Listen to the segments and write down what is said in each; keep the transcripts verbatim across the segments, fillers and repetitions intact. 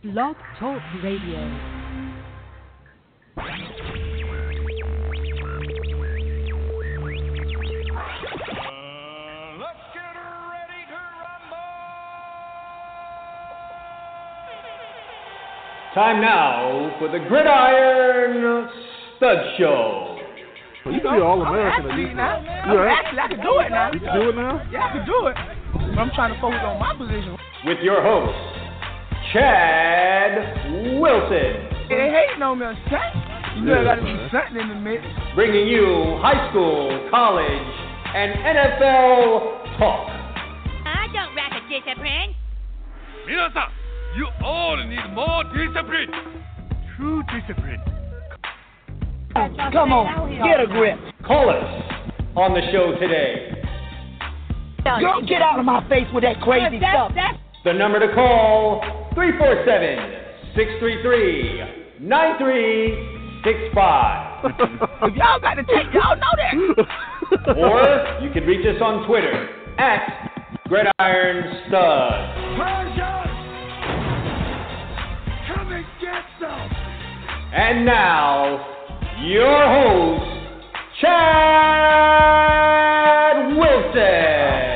Blog Talk Radio. Uh, let's get ready to rumble! Time now for the Gridiron Stud Show. You can be all American. I'm athlete now. Yeah. I'm athlete. I can do it now. You can do it now? Yeah, I can do it. But I'm trying to focus on my position. With your host, Chad Wilson. They hating on me, son. You know, Yeah, I gotta be man. something in the mix. Bringing you high school, college, and N F L talk. I don't lack a discipline. 皆さん, you all need more discipline. True discipline. Come on, get a grip. Call us on the show today. Girl, get out of my face with that crazy stuff. The number to call, three four seven, six three three, nine three six five. If y'all got to take, y'all know that. Or you can reach us on Twitter at Gridiron Stud. Come and get some. And now, your host, Chad Wilson.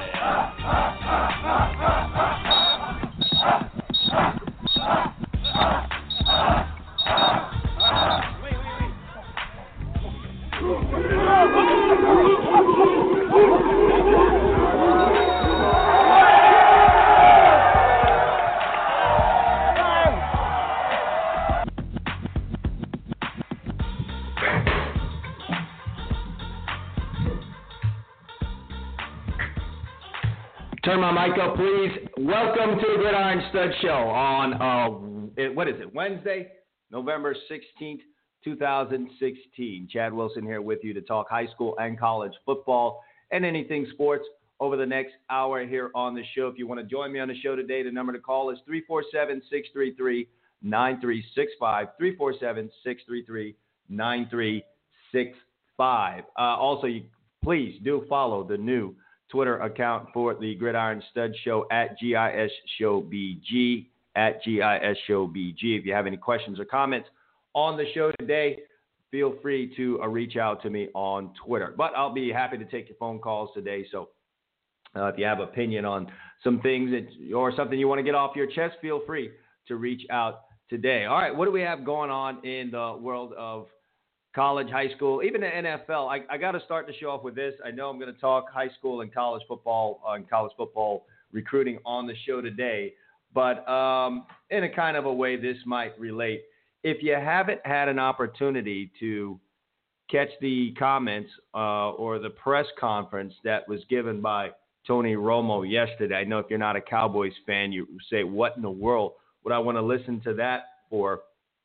Turn my mic up, please. Welcome to the Gridiron Stud Show on, uh, it, what is it, Wednesday, November sixteenth, twenty sixteen. Chad Wilson here with you to talk high school and college football and anything sports over the next hour here on the show. If you want to join me on the show today, the number to call is three four seven, six three three, nine three six five, three four seven, six three three, nine three six five. Uh, also, you please do follow the new Twitter account for the Gridiron Stud Show at G I S Show B G, at G I S Show B G. If you have any questions or comments on the show today, feel free to uh, reach out to me on Twitter. But I'll be happy to take your phone calls today. So uh, if you have opinion on some things that, or something you want to get off your chest, feel free to reach out today. All right, what do we have going on in the world of college, high school, even the N F L? I, I got to start the show off with this. I know I'm going to talk high school and college football uh, and college football recruiting on the show today, but um, in a kind of a way this might relate. If you haven't had an opportunity to catch the comments uh, or the press conference that was given by Tony Romo yesterday, I know if you're not a Cowboys fan, you say, what in the world would I want to listen to that for?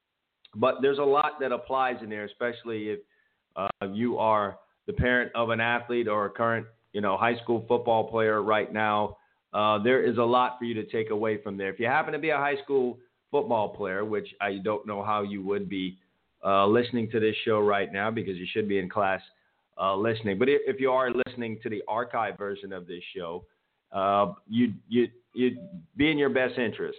But there's a lot that applies in there, especially if uh, you are the parent of an athlete or a current, you know, high school football player right now. Uh, there is a lot for you to take away from there. If you happen to be a high school football player, which I don't know how you would be uh, listening to this show right now because you should be in class uh, listening. But if, if you are listening to the archive version of this show, uh, you you you be in your best interest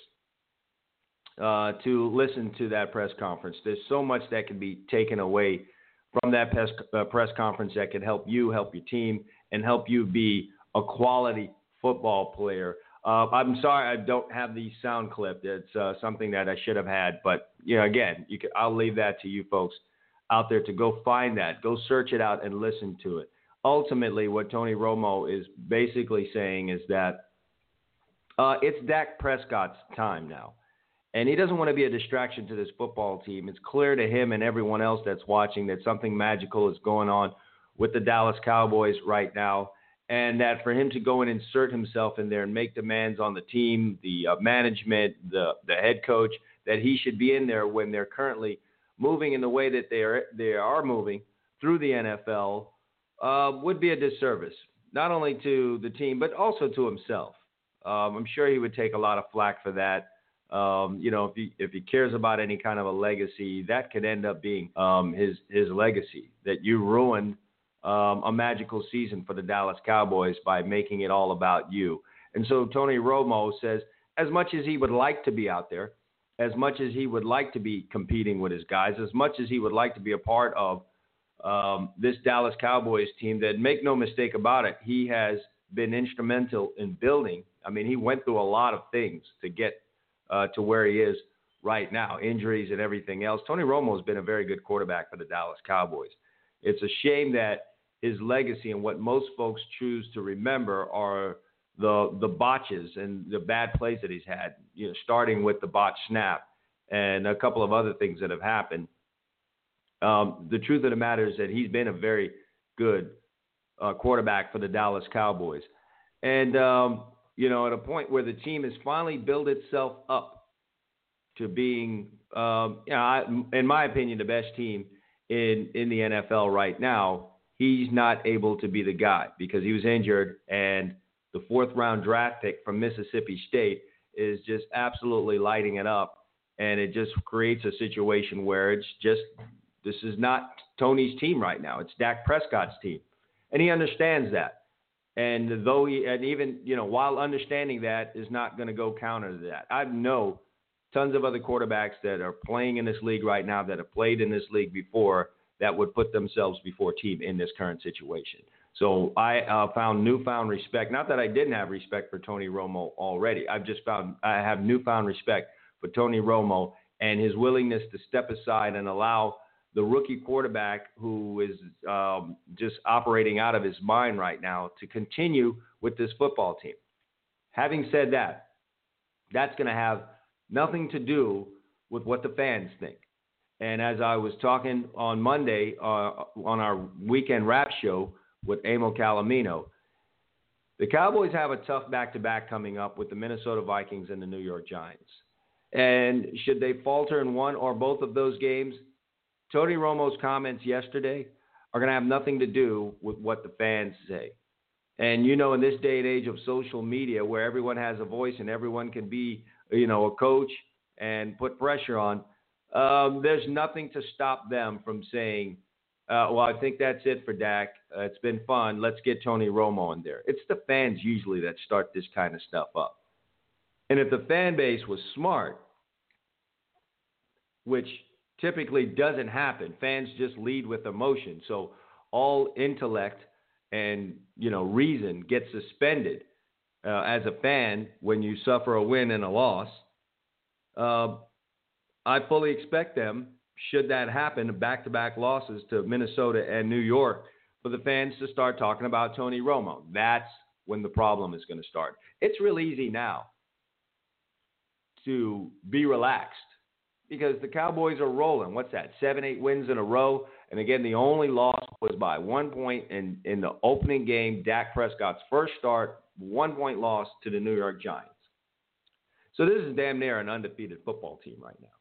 Uh, to listen to that press conference. There's so much that can be taken away from that press, uh, press conference that can help you, help your team, and help you be a quality football player. Uh, I'm sorry I don't have the sound clip. It's uh, something that I should have had. But, you know, again, you can, I'll leave that to you folks out there to go find that. Go search it out and listen to it. Ultimately, what Tony Romo is basically saying is that uh, it's Dak Prescott's time now. And he doesn't want to be a distraction to this football team. It's clear to him and everyone else that's watching that something magical is going on with the Dallas Cowboys right now. And that for him to go and insert himself in there and make demands on the team, the uh, management, the the head coach, that he should be in there when they're currently moving in the way that they are, they are moving through the N F L uh, would be a disservice, not only to the team, but also to himself. Um, I'm sure he would take a lot of flack for that. Um, you know, if he if he cares about any kind of a legacy, that could end up being um, his his legacy. That you ruined um, a magical season for the Dallas Cowboys by making it all about you. And so Tony Romo says, as much as he would like to be out there, as much as he would like to be competing with his guys, as much as he would like to be a part of um, this Dallas Cowboys team, that make no mistake about it, he has been instrumental in building. I mean, he went through a lot of things to get uh, to where he is right now, injuries and everything else. Tony Romo has been a very good quarterback for the Dallas Cowboys. It's a shame that his legacy and what most folks choose to remember are the the botches and the bad plays that he's had, you know, starting with the botch snap and a couple of other things that have happened. Um, the truth of the matter is that he's been a very good uh, quarterback for the Dallas Cowboys. And, um, you know, at a point where the team has finally built itself up to being, um, you know, I, in my opinion, the best team in, in the N F L right now, he's not able to be the guy because he was injured, and the fourth round draft pick from Mississippi State is just absolutely lighting it up. And it just creates a situation where it's just, this is not Tony's team right now. It's Dak Prescott's team. And he understands that. And though he, and even, you know, while understanding that is not going to go counter to that. I know tons of other quarterbacks that are playing in this league right now that have played in this league before that would put themselves before team in this current situation. So I uh, found newfound respect. Not that I didn't have respect for Tony Romo already. I've just found I have newfound respect for Tony Romo and his willingness to step aside and allow the rookie quarterback who is um, just operating out of his mind right now to continue with this football team. Having said that, that's going to have nothing to do with what the fans think. And as I was talking on Monday uh, on our weekend rap show with Emil Calomino, the Cowboys have a tough back-to-back coming up with the Minnesota Vikings and the New York Giants. And should they falter in one or both of those games, Tony Romo's comments yesterday are going to have nothing to do with what the fans say. And, you know, in this day and age of social media where everyone has a voice and everyone can be, you know, a coach and put pressure on, um, there's nothing to stop them from saying, uh, well, I think that's it for Dak. Uh, it's been fun. Let's get Tony Romo in there. It's the fans usually that start this kind of stuff up. And if the fan base was smart, which typically doesn't happen, fans just lead with emotion. So all intellect and, you know, reason gets suspended uh, as a fan when you suffer a win and a loss. Uh, I fully expect them, should that happen, back-to-back losses to Minnesota and New York, for the fans to start talking about Tony Romo. That's when the problem is going to start. It's real easy now to be relaxed because the Cowboys are rolling. What's that, seven, eight wins in a row? And again, the only loss was by one point in, in the opening game, Dak Prescott's first start, one-point loss to the New York Giants. So this is damn near an undefeated football team right now.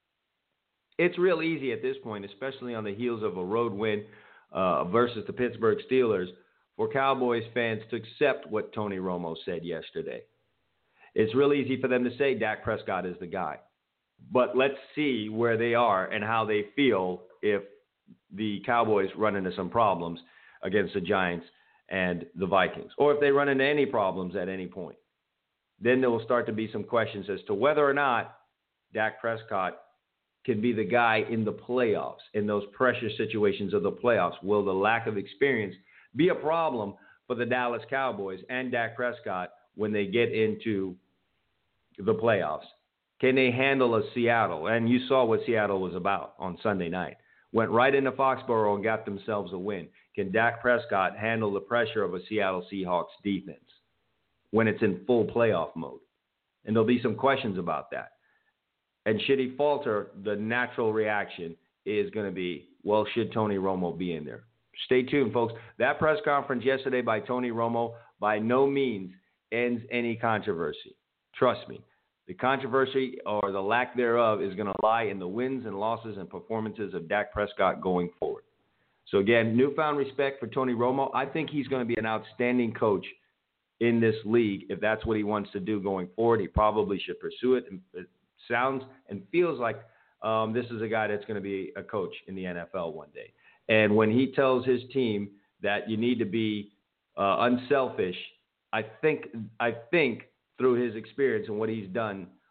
It's real easy at this point, especially on the heels of a road win uh, versus the Pittsburgh Steelers, for Cowboys fans to accept what Tony Romo said yesterday. It's real easy for them to say Dak Prescott is the guy. But let's see where they are and how they feel if the Cowboys run into some problems against the Giants and the Vikings, or if they run into any problems at any point. Then there will start to be some questions as to whether or not Dak Prescott can be the guy in the playoffs, in those pressure situations of the playoffs. Will the lack of experience be a problem for the Dallas Cowboys and Dak Prescott when they get into the playoffs? Can they handle a Seattle? And you saw what Seattle was about on Sunday night. Went right into Foxborough and got themselves a win. Can Dak Prescott handle the pressure of a Seattle Seahawks defense when it's in full playoff mode? And there'll be some questions about that. And should he falter, the natural reaction is going to be, well, should Tony Romo be in there? Stay tuned, folks. That press conference yesterday by Tony Romo by no means ends any controversy. Trust me. The controversy or the lack thereof is going to lie in the wins and losses and performances of Dak Prescott going forward. So, again, newfound respect for Tony Romo. I think he's going to be an outstanding coach in this league if that's what he wants to do going forward. He probably should pursue it. It sounds and feels like um, this is a guy that's going to be a coach in the N F L one day. And when he tells his team that you need to be uh, unselfish, I think I think – through his experience and what he's done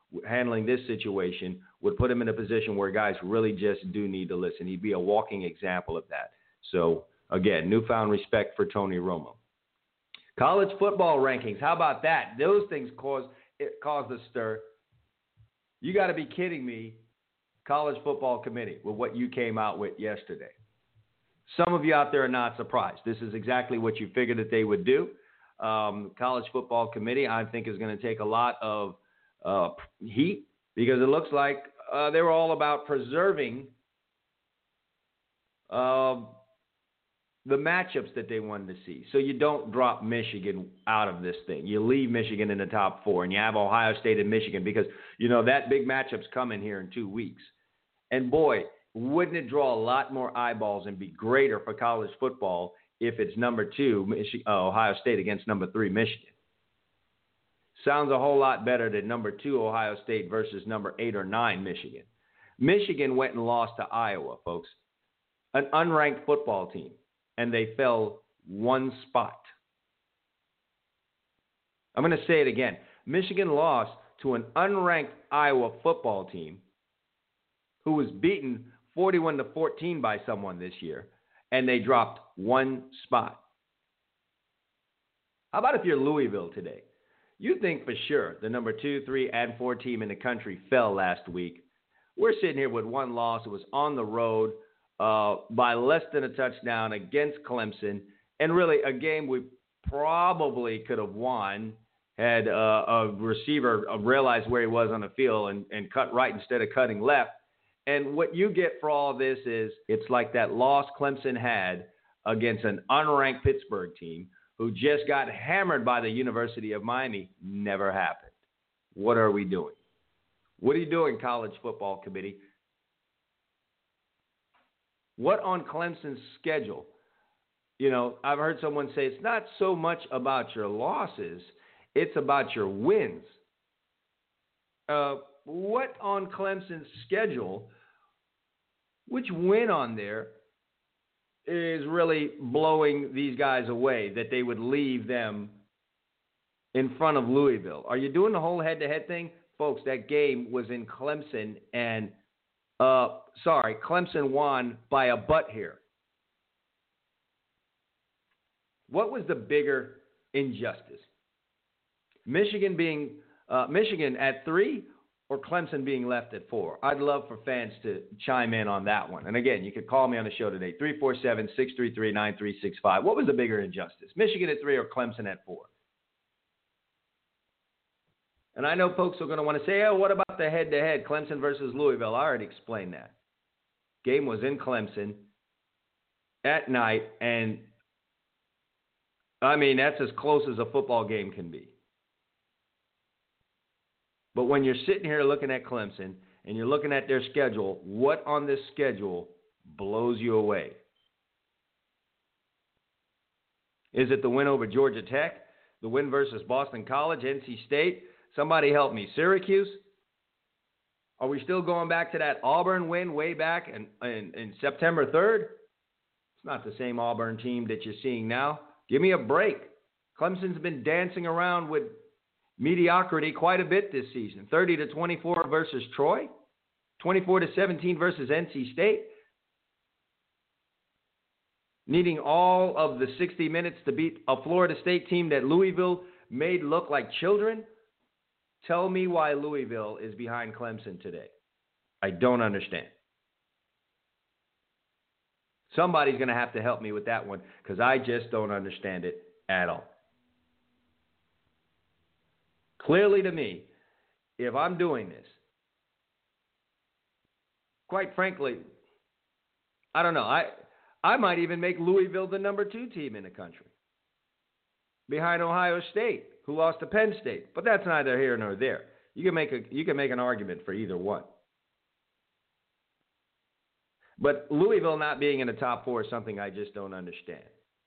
handling this situation would put him in a position where guys really just do need to listen. He'd be a walking example of that. So, again, newfound respect for Tony Romo. College football rankings, how about that? Those things cause it caused a stir. You got to be kidding me, College Football Committee, with what you came out with yesterday. Some of you out there are not surprised. This is exactly what you figured that they would do. Um, College Football Committee, I think, is going to take a lot of uh, heat because it looks like uh, they were all about preserving uh, the matchups that they wanted to see. So you don't drop Michigan out of this thing. You leave Michigan in the top four, and you have Ohio State and Michigan because, you know, that big matchup's coming here in two weeks. And, boy, wouldn't it draw a lot more eyeballs and be greater for college football if it's number two, Michi- uh, Ohio State against number three, Michigan? Sounds a whole lot better than number two, Ohio State versus number eight or nine, Michigan. Michigan went and lost to Iowa, folks, an unranked football team, and they fell one spot. I'm going to say it again. Michigan lost to an unranked Iowa football team who was beaten forty-one to fourteen by someone this year, and they dropped one spot. How about if you're Louisville today? You think for sure the number two, three, and four team in the country fell last week. We're sitting here with one loss. It was on the road uh, by less than a touchdown against Clemson, and really a game we probably could have won had uh, a receiver realized where he was on the field and, and cut right instead of cutting left. And what you get for all this is it's like that loss Clemson had against an unranked Pittsburgh team who just got hammered by the University of Miami. Never happened. What are we doing? What are you doing, College Football Committee? What on Clemson's schedule? You know, I've heard someone say it's not so much about your losses, it's about your wins. Uh, what on Clemson's schedule, which win on there is really blowing these guys away that they would leave them in front of Louisville? Are you doing the whole head-to-head thing? Folks, that game was in Clemson, and, uh, sorry, Clemson won by a butt hair. What was the bigger injustice? Michigan being uh, Michigan at three or Clemson being left at four? I'd love for fans to chime in on that one. And again, you could call me on the show today, three four seven, six three three, nine three six five. What was the bigger injustice, Michigan at three or Clemson at four? And I know folks are going to want to say, oh, what about the head-to-head, Clemson versus Louisville? I already explained that. Game was in Clemson at night, and, I mean, that's as close as a football game can be. But when you're sitting here looking at Clemson and you're looking at their schedule, what on this schedule blows you away? Is it the win over Georgia Tech, the win versus Boston College, N C State? Somebody help me. Syracuse? Are we still going back to that Auburn win way back in, in, in September third? It's not the same Auburn team that you're seeing now. Give me a break. Clemson's been dancing around with mediocrity quite a bit this season. thirty to twenty-four versus Troy, twenty-four to seventeen versus N C State. Needing all of the sixty minutes to beat a Florida State team that Louisville made look like children. Tell me why Louisville is behind Clemson today. I don't understand. Somebody's going to have to help me with that one because I just don't understand it at all. Clearly to me, if I'm doing this, quite frankly, I don't know. I I might even make Louisville the number two team in the country, behind Ohio State, who lost to Penn State. But that's neither here nor there. You can make a you can make an argument for either one. But Louisville not being in the top four is something I just don't understand.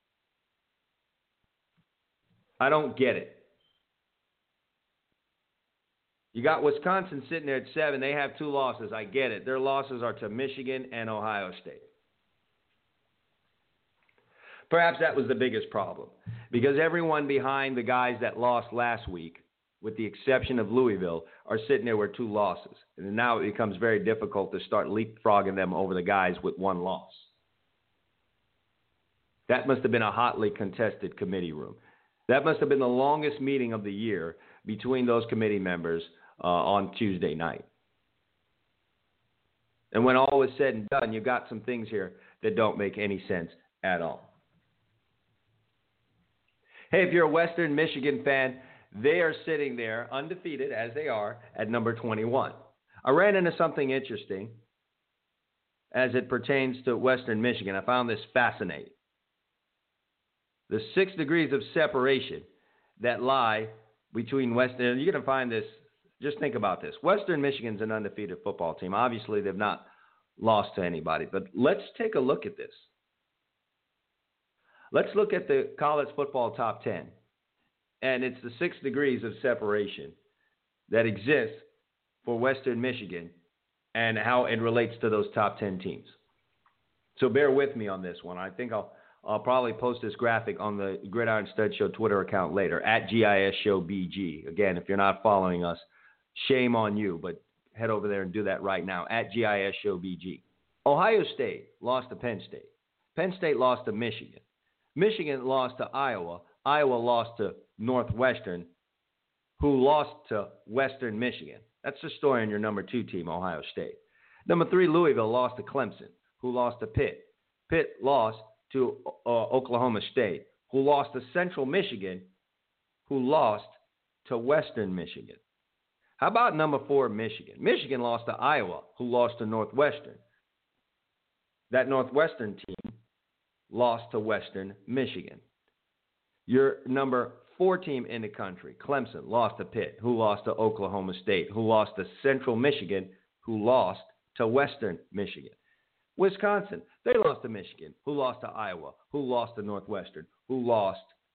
I don't get it. You got Wisconsin sitting there at seven. They have two losses. I get it. Their losses are to Michigan and Ohio State. Perhaps that was the biggest problem because everyone behind the guys that lost last week with the exception of Louisville, are sitting there with two losses. And now it becomes very difficult to start leapfrogging them over the guys with one loss. That must have been a hotly contested committee room. That must have been the longest meeting of the year between those committee members uh, on Tuesday night. And when all was said and done, you got some things here that don't make any sense at all. Hey, if you're a Western Michigan fan, they are sitting there undefeated, as they are, at number twenty-one. I ran into something interesting as it pertains to Western Michigan. I found this fascinating. The six degrees of separation that lie between Western, you're going to find this, just think about this. Western Michigan's an undefeated football team. Obviously, they've not lost to anybody, but let's take a look at this. Let's look at the college football top ten. And it's the six degrees of separation that exists for Western Michigan and how it relates to those top ten teams. So bear with me on this one. I think I'll I'll probably post this graphic on the Gridiron Stud Show Twitter account later, at G I S Show B G. Again, if you're not following us, shame on you, but head over there and do that right now, at G I S Show B G. Ohio State lost to Penn State. Penn State lost to Michigan. Michigan lost to Iowa. Iowa lost to Northwestern, who lost to Western Michigan. That's the story on your number two team, Ohio State. Number three, Louisville lost to Clemson, who lost to Pitt. Pitt lost to uh, Oklahoma State, who lost to Central Michigan, who lost to Western Michigan. How about number four, Michigan? Michigan lost to Iowa, who lost to Northwestern. That Northwestern team lost to Western Michigan. Your number four team in the country, Clemson, lost to Pitt, who lost to Oklahoma State, who lost to Central Michigan, who lost to Western Michigan. Wisconsin, they lost to Michigan, who lost to Iowa, who lost to Northwestern, who lost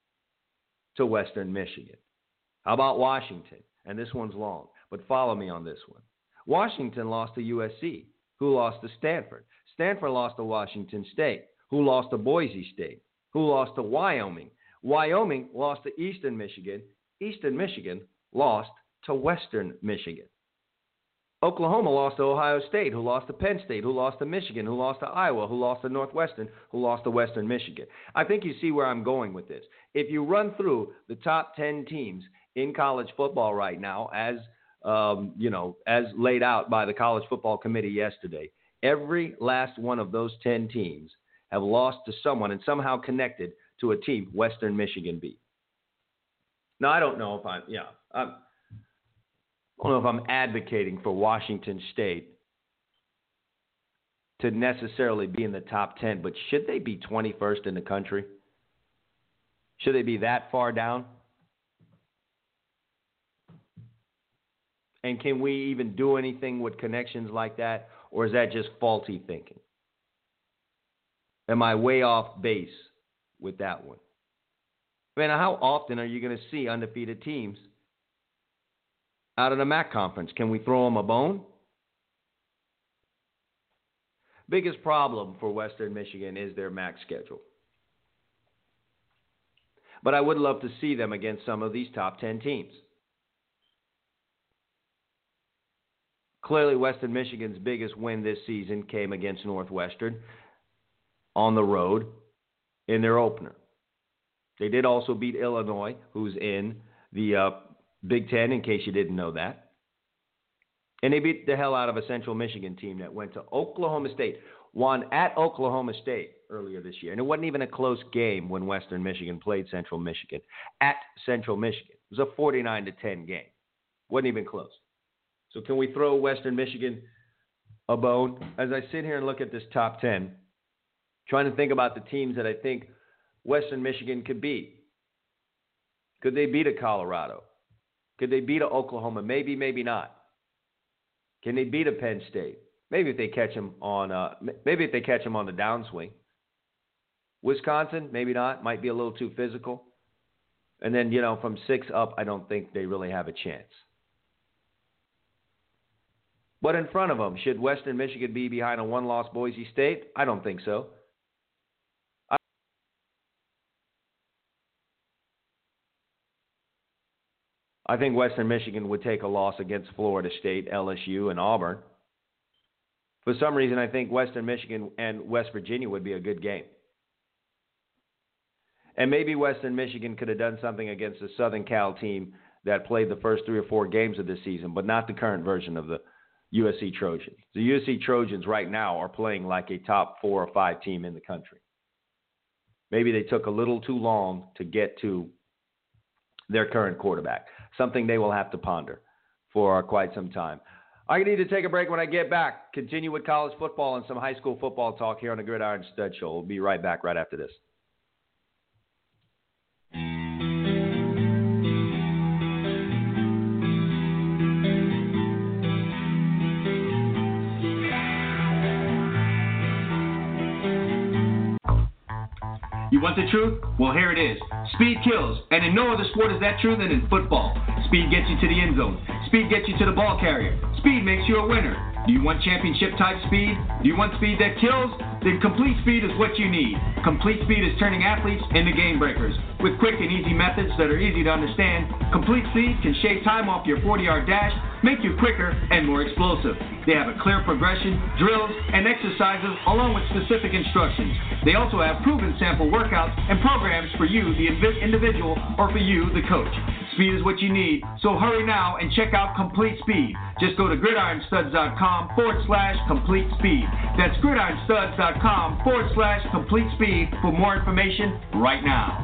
to Western Michigan. How about Washington? And this one's long, but follow me on this one. Washington lost to U S C, who lost to Stanford. Stanford lost to Washington State, who lost to Boise State, who lost to Wyoming. Wyoming lost to Eastern Michigan. Eastern Michigan lost to Western Michigan. Oklahoma lost to Ohio State, who lost to Penn State, who lost to Michigan, who lost to Iowa, who lost to Northwestern, who lost to Western Michigan. I think you see where I'm going with this. If you run through the top ten teams in college football right now, as um, you know, as laid out by the College Football Committee yesterday, every last one of those ten teams have lost to someone and somehow connected to a team Western Michigan beat. Now, I don't know if I'm, yeah, I'm, I don't know if I'm advocating for Washington State to necessarily be in the top ten, but should they be twenty-first in the country? Should they be that far down? And can we even do anything with connections like that, or is that just faulty thinking? Am I way off base with that one? I mean, how often are you going to see undefeated teams out of the M A C conference? Can we throw them a bone? Biggest problem for Western Michigan is their M A C schedule. But I would love to see them against some of these top ten teams. Clearly, Western Michigan's biggest win this season came against Northwestern on the road in their opener. They did also beat Illinois, who's in the uh, Big Ten, in case you didn't know that. And they beat the hell out of a Central Michigan team that went to Oklahoma State, won at Oklahoma State earlier this year. And it wasn't even a close game when Western Michigan played Central Michigan at Central Michigan. It was a forty-nine to ten game. Wasn't even close. So can we throw Western Michigan a bone? As I sit here and look at this top ten, trying to think about the teams that I think Western Michigan could beat. Could they beat a Colorado? Could they beat a Oklahoma? Maybe, maybe not. Can they beat a Penn State? Maybe if they catch them on, uh, maybe if they catch them on the downswing. Wisconsin, maybe not. Might be a little too physical. And then, you know, from six up, I don't think they really have a chance. But in front of them, should Western Michigan be behind a one-loss Boise State? I don't think so. I think Western Michigan would take a loss against Florida State, L S U, and Auburn. For some reason, I think Western Michigan and West Virginia would be a good game. And maybe Western Michigan could have done something against the Southern Cal team that played the first three or four games of this season, but not the current version of the U S C Trojans. The U S C Trojans right now are playing like a top four or five team in the country. Maybe they took a little too long to get to their current quarterback, something they will have to ponder for quite some time. I need to take a break. When I get back, continue with college football and some high school football talk here on the Gridiron Stud Show. We'll be right back right after this. You want the truth? Well, here it is. Speed kills, and in no other sport is that true than in football. Speed gets you to the end zone. Speed gets you to the ball carrier. Speed makes you a winner. Do you want championship-type speed? Do you want speed that kills? Then Complete Speed is what you need. Complete Speed is turning athletes into game breakers. With quick and easy methods that are easy to understand, Complete Speed can shave time off your forty-yard dash, make you quicker and more explosive. They have a clear progression, drills, and exercises along with specific instructions. They also have proven sample workouts and programs for you, the individual, or for you, the coach. Speed is what you need, so hurry now and check out Complete Speed. Just go to gridironstuds.com forward slash complete speed. That's gridironstuds.com forward slash complete speed for more information right now.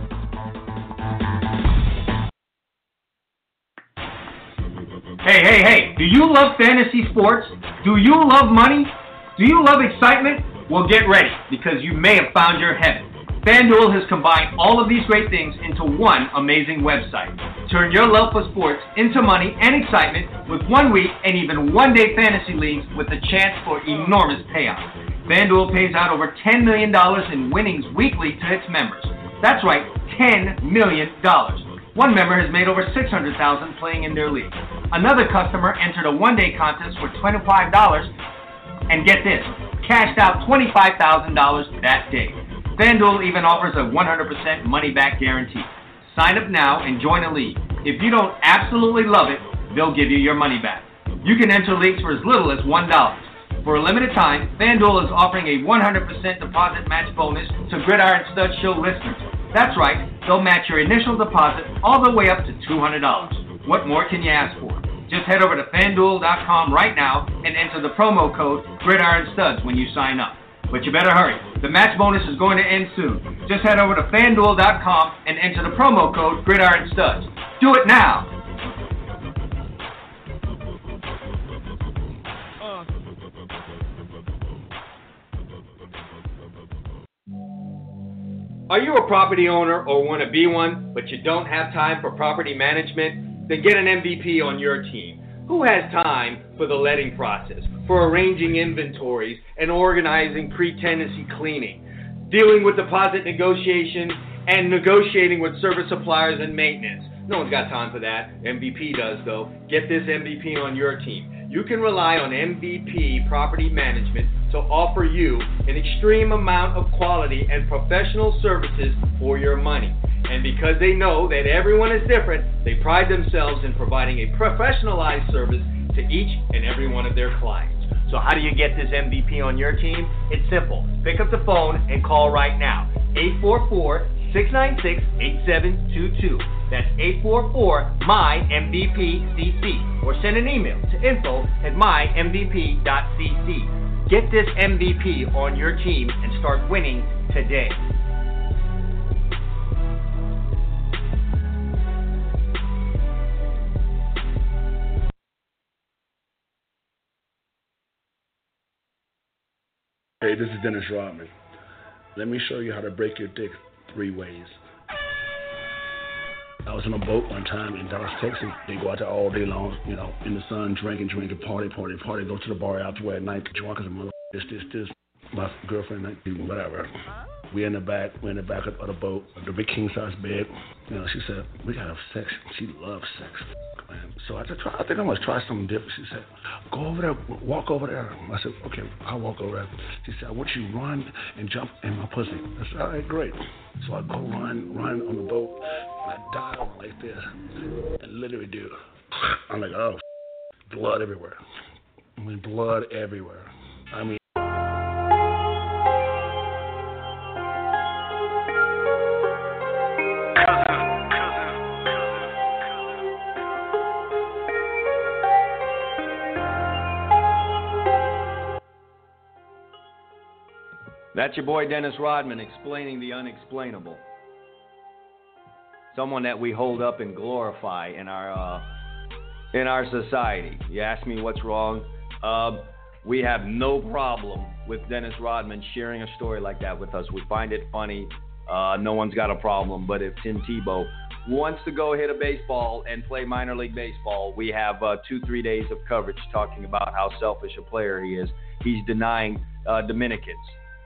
Hey, hey, hey, do you love fantasy sports? Do you love money? Do you love excitement? Well, get ready, because you may have found your heaven. FanDuel has combined all of these great things into one amazing website. Turn your love for sports into money and excitement with one week and even one-day fantasy leagues with a chance for enormous payouts. FanDuel pays out over ten million dollars in winnings weekly to its members. That's right, ten million dollars. One member has made over six hundred thousand dollars playing in their league. Another customer entered a one-day contest for twenty-five dollars and get this, cashed out twenty-five thousand dollars that day. FanDuel even offers a one hundred percent money-back guarantee. Sign up now and join a league. If you don't absolutely love it, they'll give you your money back. You can enter leagues for as little as one dollar. For a limited time, FanDuel is offering a one hundred percent deposit match bonus to Gridiron Stud Show listeners. That's right, they'll match your initial deposit all the way up to two hundred dollars. What more can you ask for? Just head over to FanDuel dot com right now and enter the promo code GridironStuds when you sign up. But you better hurry. The match bonus is going to end soon. Just head over to FanDuel dot com and enter the promo code GridironStuds. Do it now. Are you a property owner or want to be one, but you don't have time for property management? Then get an M V P on your team. Who has time for the letting process, for arranging inventories and organizing pre-tenancy cleaning, dealing with deposit negotiation and negotiating with service suppliers and maintenance? No one's got time for that. M V P does, though. Get this M V P on your team. You can rely on M V P Property Management to offer you an extreme amount of quality and professional services for your money. And because they know that everyone is different, they pride themselves in providing a professionalized service to each and every one of their clients. So how do you get this M V P on your team? It's simple. Pick up the phone and call right now. eight four four, six nine six, eight seven two two. That's eight four four, M Y M V P C C. Or send an email to info at my m v p dot c c. Get this M V P on your team and start winning today. Hey, this is Dennis Rodman. Let me show you how to break your dick three ways. I was on a boat one time in Dallas, Texas. They go out there all day long, you know, in the sun, drinking, drinking, party, party, party. Go to the bar out there at night, drunk as a mother. This, this, this. My girlfriend, whatever. We in the back, we in the back of the boat, the big king size bed. You know, she said, we gotta have sex. She loves sex. Man. So I said, try, I think I'm gonna try something different. She said, go over there, walk over there. I said, okay, I'll walk over there. She said, I want you to run and jump in my pussy. I said, all right, great. So I go run, run on the boat. I dial like this, and literally do. I'm like, oh, blood everywhere. I mean, blood everywhere. I mean. That's your boy Dennis Rodman explaining the unexplainable. Someone that we hold up and glorify in our uh, in our society. You ask me what's wrong? Uh, we have no problem with Dennis Rodman sharing a story like that with us. We find it funny. Uh, no one's got a problem. But if Tim Tebow wants to go hit a baseball and play minor league baseball, we have uh, two, three days of coverage talking about how selfish a player he is. He's denying uh, Dominicans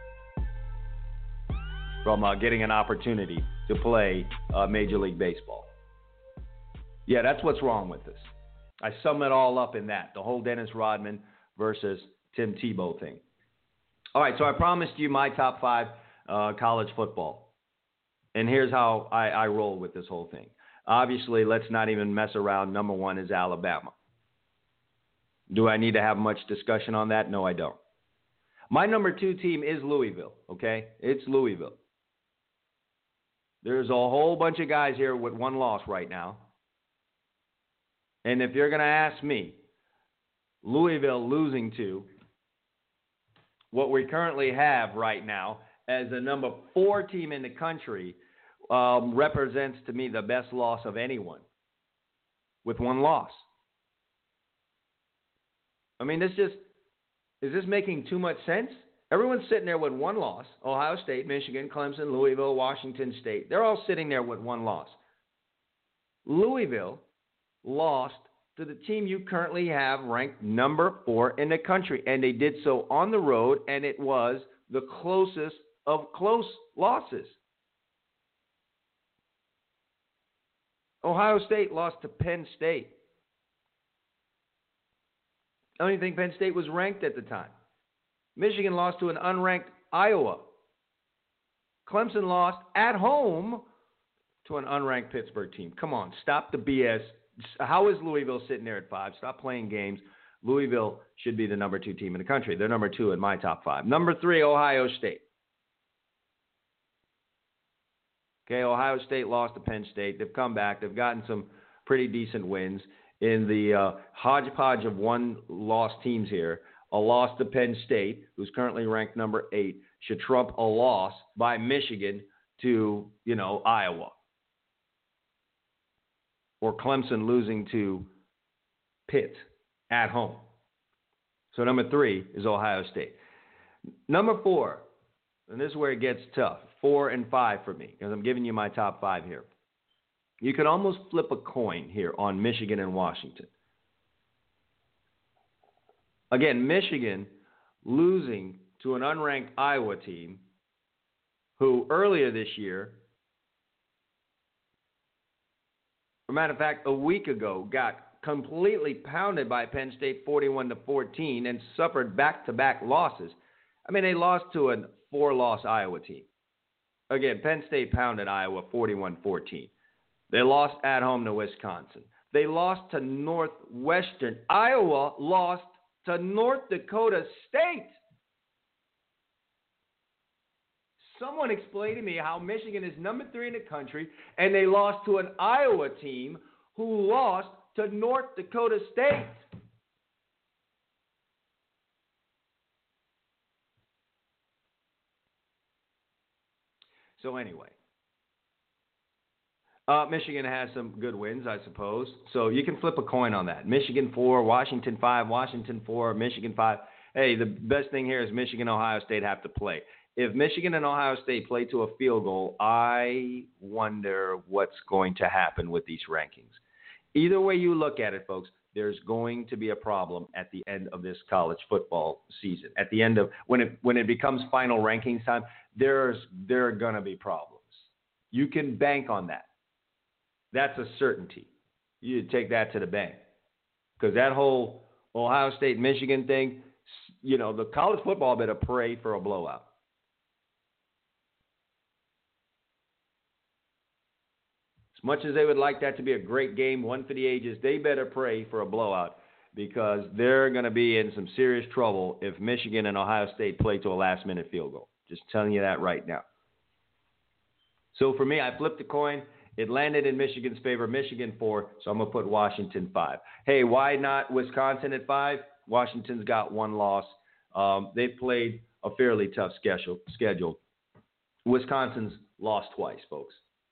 from uh, getting an opportunity to play uh, Major League Baseball. Yeah, that's what's wrong with this. I sum it all up in that, the whole Dennis Rodman versus Tim Tebow thing. All right, so I promised you my top five uh, college football. And here's how I, I roll with this whole thing. Obviously, let's not even mess around. Number one is Alabama. Do I need to have much discussion on that? No, I don't. My number two team is Louisville, okay? It's Louisville. There's a whole bunch of guys here with one loss right now. And if you're going to ask me, Louisville losing to what we currently have right now as the number four team in the country um, represents to me the best loss of anyone with one loss. I mean, this just, is this making too much sense? Everyone's sitting there with one loss. Ohio State, Michigan, Clemson, Louisville, Washington State. They're all sitting there with one loss. Louisville lost to the team you currently have ranked number four in the country. And they did so on the road, and it was the closest of close losses. Ohio State lost to Penn State. I don't even think Penn State was ranked at the time. Michigan lost to an unranked Iowa. Clemson lost at home to an unranked Pittsburgh team. Come on, stop the B S. How is Louisville sitting there at five? Stop playing games. Louisville should be the number two team in the country. They're number two in my top five. Number three, Ohio State. Okay, Ohio State lost to Penn State. They've come back. They've gotten some pretty decent wins in the uh, hodgepodge of one-loss teams here. A loss to Penn State, who's currently ranked number eight, should trump a loss by Michigan to, you know, Iowa. Or Clemson losing to Pitt at home. So number three is Ohio State. Number four, and this is where it gets tough, four and five for me, because I'm giving you my top five here. You could almost flip a coin here on Michigan and Washington. Again, Michigan losing to an unranked Iowa team who earlier this year, as a matter of fact, a week ago, got completely pounded by Penn State forty-one to fourteen and suffered back-to-back losses. I mean, they lost to a four-loss Iowa team. Again, Penn State pounded Iowa forty-one fourteen. They lost at home to Wisconsin. They lost to Northwestern. Iowa lost to North Dakota State. Someone explain to me how Michigan is number three in the country and they lost to an Iowa team who lost to North Dakota State. So anyway, uh, Michigan has some good wins, I suppose. So you can flip a coin on that. Michigan four, Washington five, Washington four, Michigan five. Hey, the best thing here is Michigan and Ohio State have to play. If Michigan and Ohio State play to a field goal, I wonder what's going to happen with these rankings. Either way you look at it, folks, there's going to be a problem at the end of this college football season. At the end of when it when it becomes final rankings time, there's there are going to be problems. You can bank on that. That's a certainty. You take that to the bank. Because that whole Ohio State-Michigan thing, you know, the college football better pray for a blowout. As much as they would like that to be a great game, one for the ages, they better pray for a blowout because they're going to be in some serious trouble if Michigan and Ohio State play to a last-minute field goal. Just telling you that right now. So for me, I flipped the coin. It landed in Michigan's favor. Michigan four, so I'm going to put Washington five. Hey, why not Wisconsin at five? Washington's got one loss. Um, they played a fairly tough schedule. schedule. Wisconsin's lost twice, folks.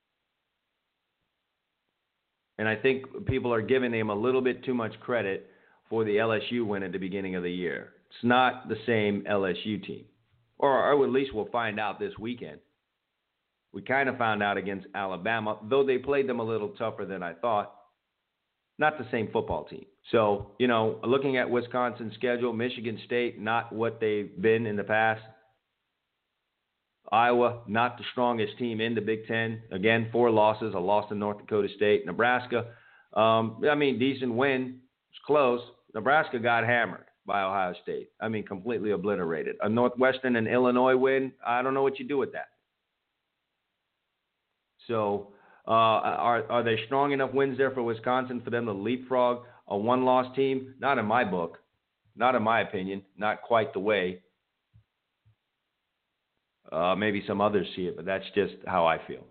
And I think people are giving them a little bit too much credit for the L S U win at the beginning of the year. It's not the same L S U team. Or, or at least we'll find out this weekend. We kind of found out against Alabama, though they played them a little tougher than I thought. Not the same football team. So, you know, looking at Wisconsin's schedule, Michigan State, not what they've been in the past. Iowa, not the strongest team in the Big Ten. Again, four losses, a loss to North Dakota State. Nebraska, um, I mean, decent win. It's close. Nebraska got hammered by Ohio State. I mean, completely obliterated. A Northwestern and Illinois win, I don't know what you do with that. So uh, are are they strong enough wins there for Wisconsin for them to leapfrog a one-loss team? Not in my book. Not in my opinion. Not quite the way. Uh, maybe some others see it, but that's just how I feel.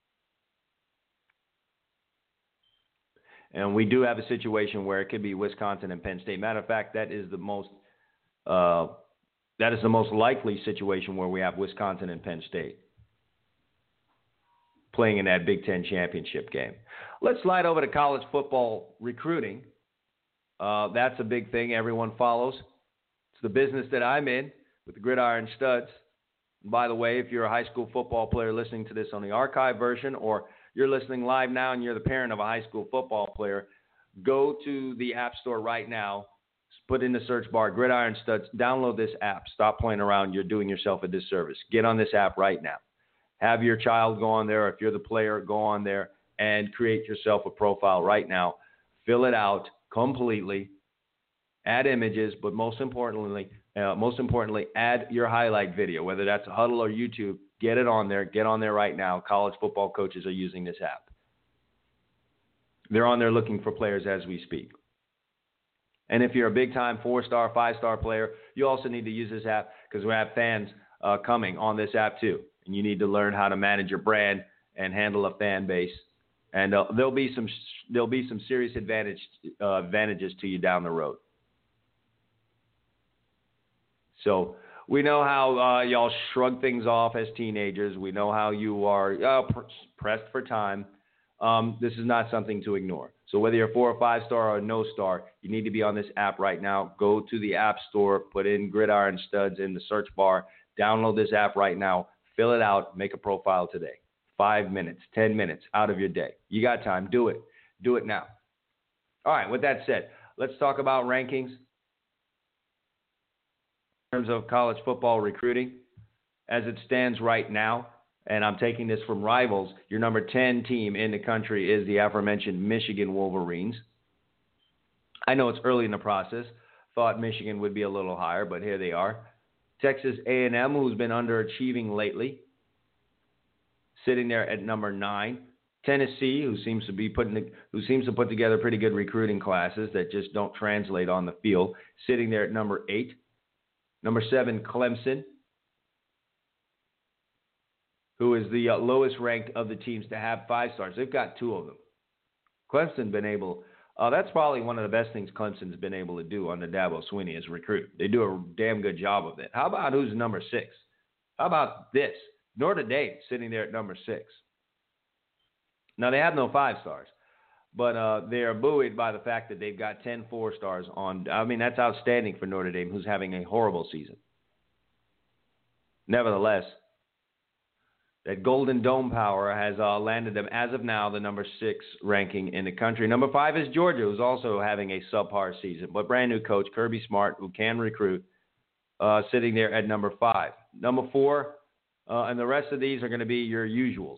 And we do have a situation where it could be Wisconsin and Penn State. Matter of fact, that is the most uh, that is the most likely situation where we have Wisconsin and Penn State playing in that Big Ten championship game. Let's slide over to college football recruiting. Uh, that's a big thing everyone follows. It's the business that I'm in with the Gridiron Studs. And by the way, if you're a high school football player listening to this on the archive version, or you're listening live now and you're the parent of a high school football player, go to the App Store right now, put in the search bar, Gridiron Studs, download this app. Stop playing around. You're doing yourself a disservice. Get on this app right now. Have your child go on there. If you're the player, go on there and create yourself a profile right now. Fill it out completely. Add images, but most importantly, uh, most importantly, add your highlight video, whether that's a Huddle or YouTube. Get it on there. Get on there right now. College football coaches are using this app. They're on there looking for players as we speak. And if you're a big-time four-star, five-star player, you also need to use this app because we have fans uh, coming on this app too. And you need to learn how to manage your brand and handle a fan base. And uh, there'll be some there'll be some serious advantage uh, advantages to you down the road. So we know how uh, y'all shrug things off as teenagers. We know how you are uh, pr- pressed for time. Um, this is not something to ignore. So whether you're four or five star or no star, you need to be on this app right now. Go to the App Store, put in Gridiron Studs in the search bar, download this app right now. Fill it out. Make a profile today. Five minutes, ten minutes out of your day. You got time. Do it. Do it now. All right. With that said, let's talk about rankings in terms of college football recruiting. As it stands right now, and I'm taking this from Rivals, your number ten team in the country is the aforementioned Michigan Wolverines. I know it's early in the process. Thought Michigan would be a little higher, but here they are. Texas A and M, who's been underachieving lately, sitting there at number nine. Tennessee, who seems to be putting, who seems to put together pretty good recruiting classes that just don't translate on the field, sitting there at number eight. Number seven, Clemson, who is the uh, lowest ranked of the teams to have five stars. They've got two of them. Clemson been able. Uh, that's probably one of the best things Clemson's been able to do under Dabo Swinney is recruit. They do a damn good job of it. How about who's number six? How about this? Notre Dame sitting there at number six. Now, they have no five stars, but uh, they are buoyed by the fact that they've got ten four stars on. I mean, that's outstanding for Notre Dame, who's having a horrible season. Nevertheless, that Golden Dome power has uh, landed them, as of now, the number six ranking in the country. Number five is Georgia, who's also having a subpar season, but brand new coach, Kirby Smart, who can recruit, uh, sitting there at number five. Number four, uh, and the rest of these are going to be your usuals.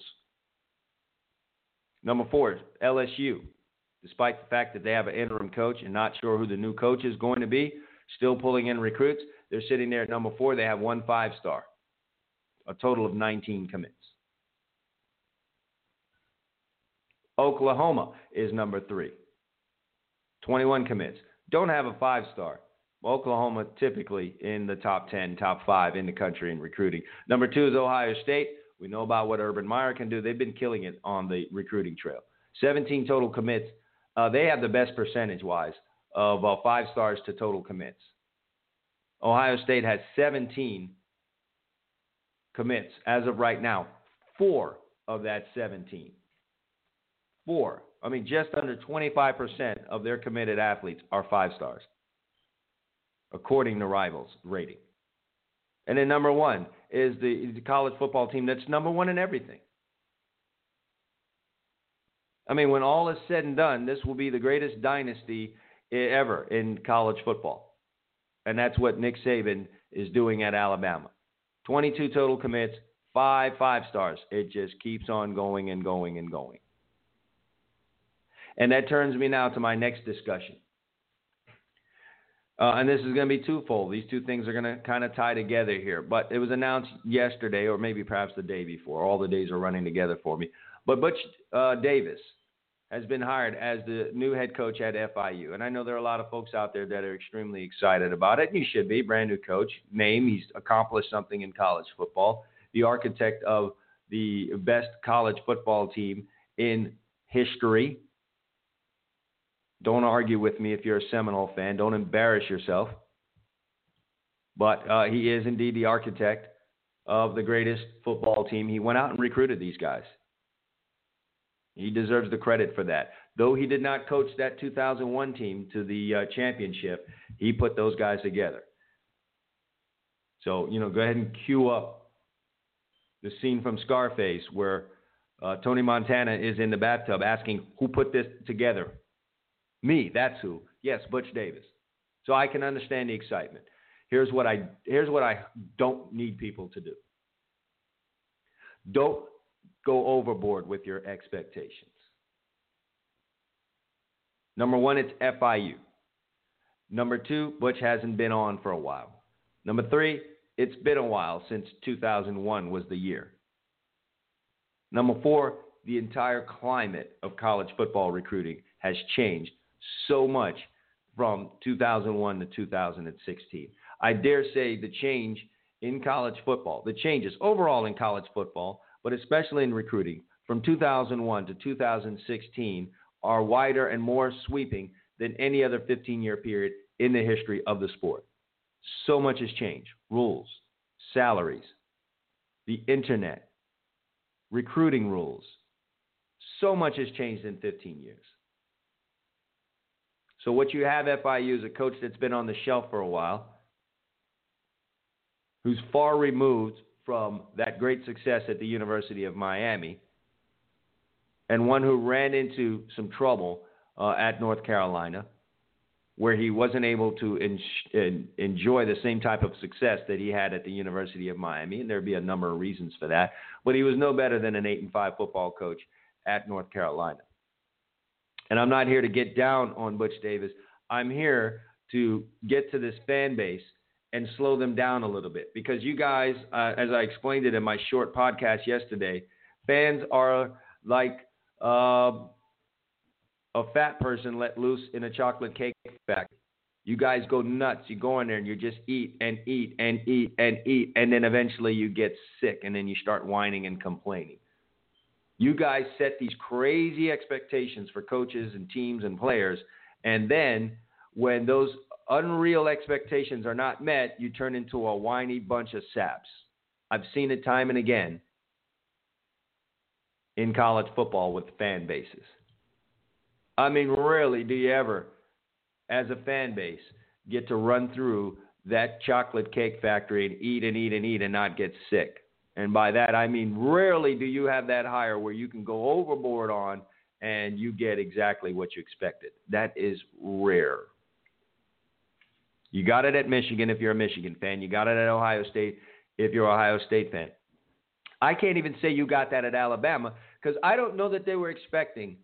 Number four, L S U. Despite the fact that they have an interim coach and not sure who the new coach is going to be, still pulling in recruits, they're sitting there at number four. They have one five-star. A total of nineteen commits. Oklahoma is number three. twenty-one commits. Don't have a five-star. Oklahoma typically in the top ten, top five in the country in recruiting. Number two is Ohio State. We know about what Urban Meyer can do. They've been killing it on the recruiting trail. seventeen total commits. Uh, they have the best percentage-wise of uh, five stars to total commits. Ohio State has seventeen commits as of right now. Four of that seventeen. Four. I mean, just under twenty-five percent of their committed athletes are five stars, according to Rivals rating. And then number one is the, the college football team that's number one in everything. I mean, when all is said and done, this will be the greatest dynasty ever in college football. And that's what Nick Saban is doing at Alabama. twenty-two total commits, five five stars. It just keeps on going and going and going. And that turns me now to my next discussion. Uh, and this is going to be twofold. These two things are going to kind of tie together here. But it was announced yesterday, or maybe perhaps the day before. All the days are running together for me. But Butch uh, Davis has been hired as the new head coach at F I U. And I know there are a lot of folks out there that are extremely excited about it. And you should be. Brand new coach. Name. He's accomplished something in college football. The architect of the best college football team in history. Don't argue with me if you're a Seminole fan. Don't embarrass yourself. But uh, he is indeed the architect of the greatest football team. He went out and recruited these guys. He deserves the credit for that. Though he did not coach that two thousand one team to the uh, championship, he put those guys together. So, you know, go ahead and cue up the scene from Scarface where uh, Tony Montana is in the bathtub asking, who put this together? Me, that's who. Yes, Butch Davis. So I can understand the excitement. Here's what I here's what I don't need people to do. Don't go overboard with your expectations. Number one, it's F I U. Number two, Butch hasn't been on for a while. Number three, it's been a while since two thousand one was the year. Number four, the entire climate of college football recruiting has changed so much from two thousand one to two thousand sixteen. I dare say the change in college football, the changes overall in college football, but especially in recruiting, from two thousand one to two thousand sixteen are wider and more sweeping than any other fifteen-year period in the history of the sport. So much has changed. Rules, salaries, the internet, recruiting rules. So much has changed in fifteen years. So what you have F I U is a coach that's been on the shelf for a while, who's far removed from that great success at the University of Miami, and one who ran into some trouble uh, at North Carolina, where he wasn't able to en- en- enjoy the same type of success that he had at the University of Miami, and there'd be a number of reasons for that. But he was no better than an eight and five football coach at North Carolina. And I'm not here to get down on Butch Davis. I'm here to get to this fan base and slow them down a little bit. Because you guys, uh, as I explained it in my short podcast yesterday, fans are like uh, a fat person let loose in a chocolate cake factory. You guys go nuts. You go in there and you just eat and eat and eat and eat. And then eventually you get sick and then you start whining and complaining. You guys set these crazy expectations for coaches and teams and players, and then when those unreal expectations are not met, you turn into a whiny bunch of saps. I've seen it time and again in college football with fan bases. I mean, rarely do you ever, as a fan base, get to run through that chocolate cake factory and eat and eat and eat and not get sick. And by that, I mean rarely do you have that hire where you can go overboard on and you get exactly what you expected. That is rare. You got it at Michigan if you're a Michigan fan. You got it at Ohio State if you're an Ohio State fan. I can't even say you got that at Alabama because I don't know that they were expecting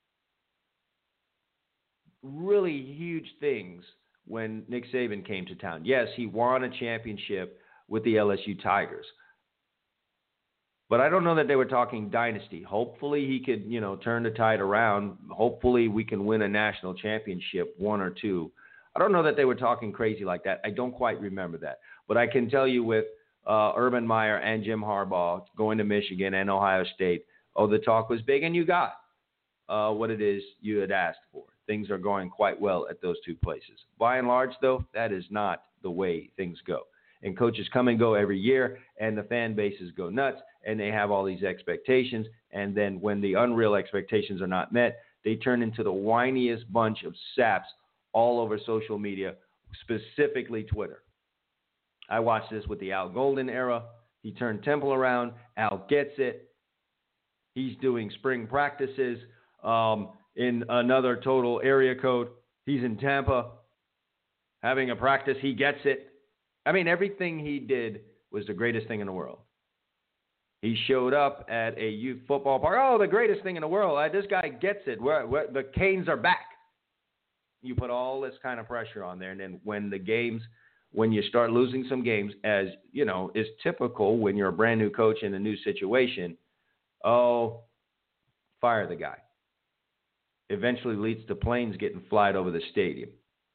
really huge things when Nick Saban came to town. Yes, he won a championship with the L S U Tigers. But I don't know that they were talking dynasty. Hopefully he could, you know, turn the tide around. Hopefully we can win a national championship, one or two. I don't know that they were talking crazy like that. I don't quite remember that. But I can tell you with uh, Urban Meyer and Jim Harbaugh going to Michigan and Ohio State, oh, the talk was big, and you got uh, what it is you had asked for. Things are going quite well at those two places. By and large, though, that is not the way things go. And coaches come and go every year, and the fan bases go nuts, and they have all these expectations. And then when the unreal expectations are not met, they turn into the whiniest bunch of saps all over social media, specifically Twitter. I watched this with the Al Golden era. He turned Temple around. Al gets it. He's doing spring practices um, in another total area code. He's in Tampa having a practice. He gets it. I mean, everything he did was the greatest thing in the world. He showed up at a youth football park. Oh, the greatest thing in the world. Uh, this guy gets it. We're, we're, the Canes are back. You put all this kind of pressure on there. And then when the games, when you start losing some games, as, you know, is typical when you're a brand new coach in a new situation, oh, fire the guy. Eventually leads to planes getting flied over the stadium.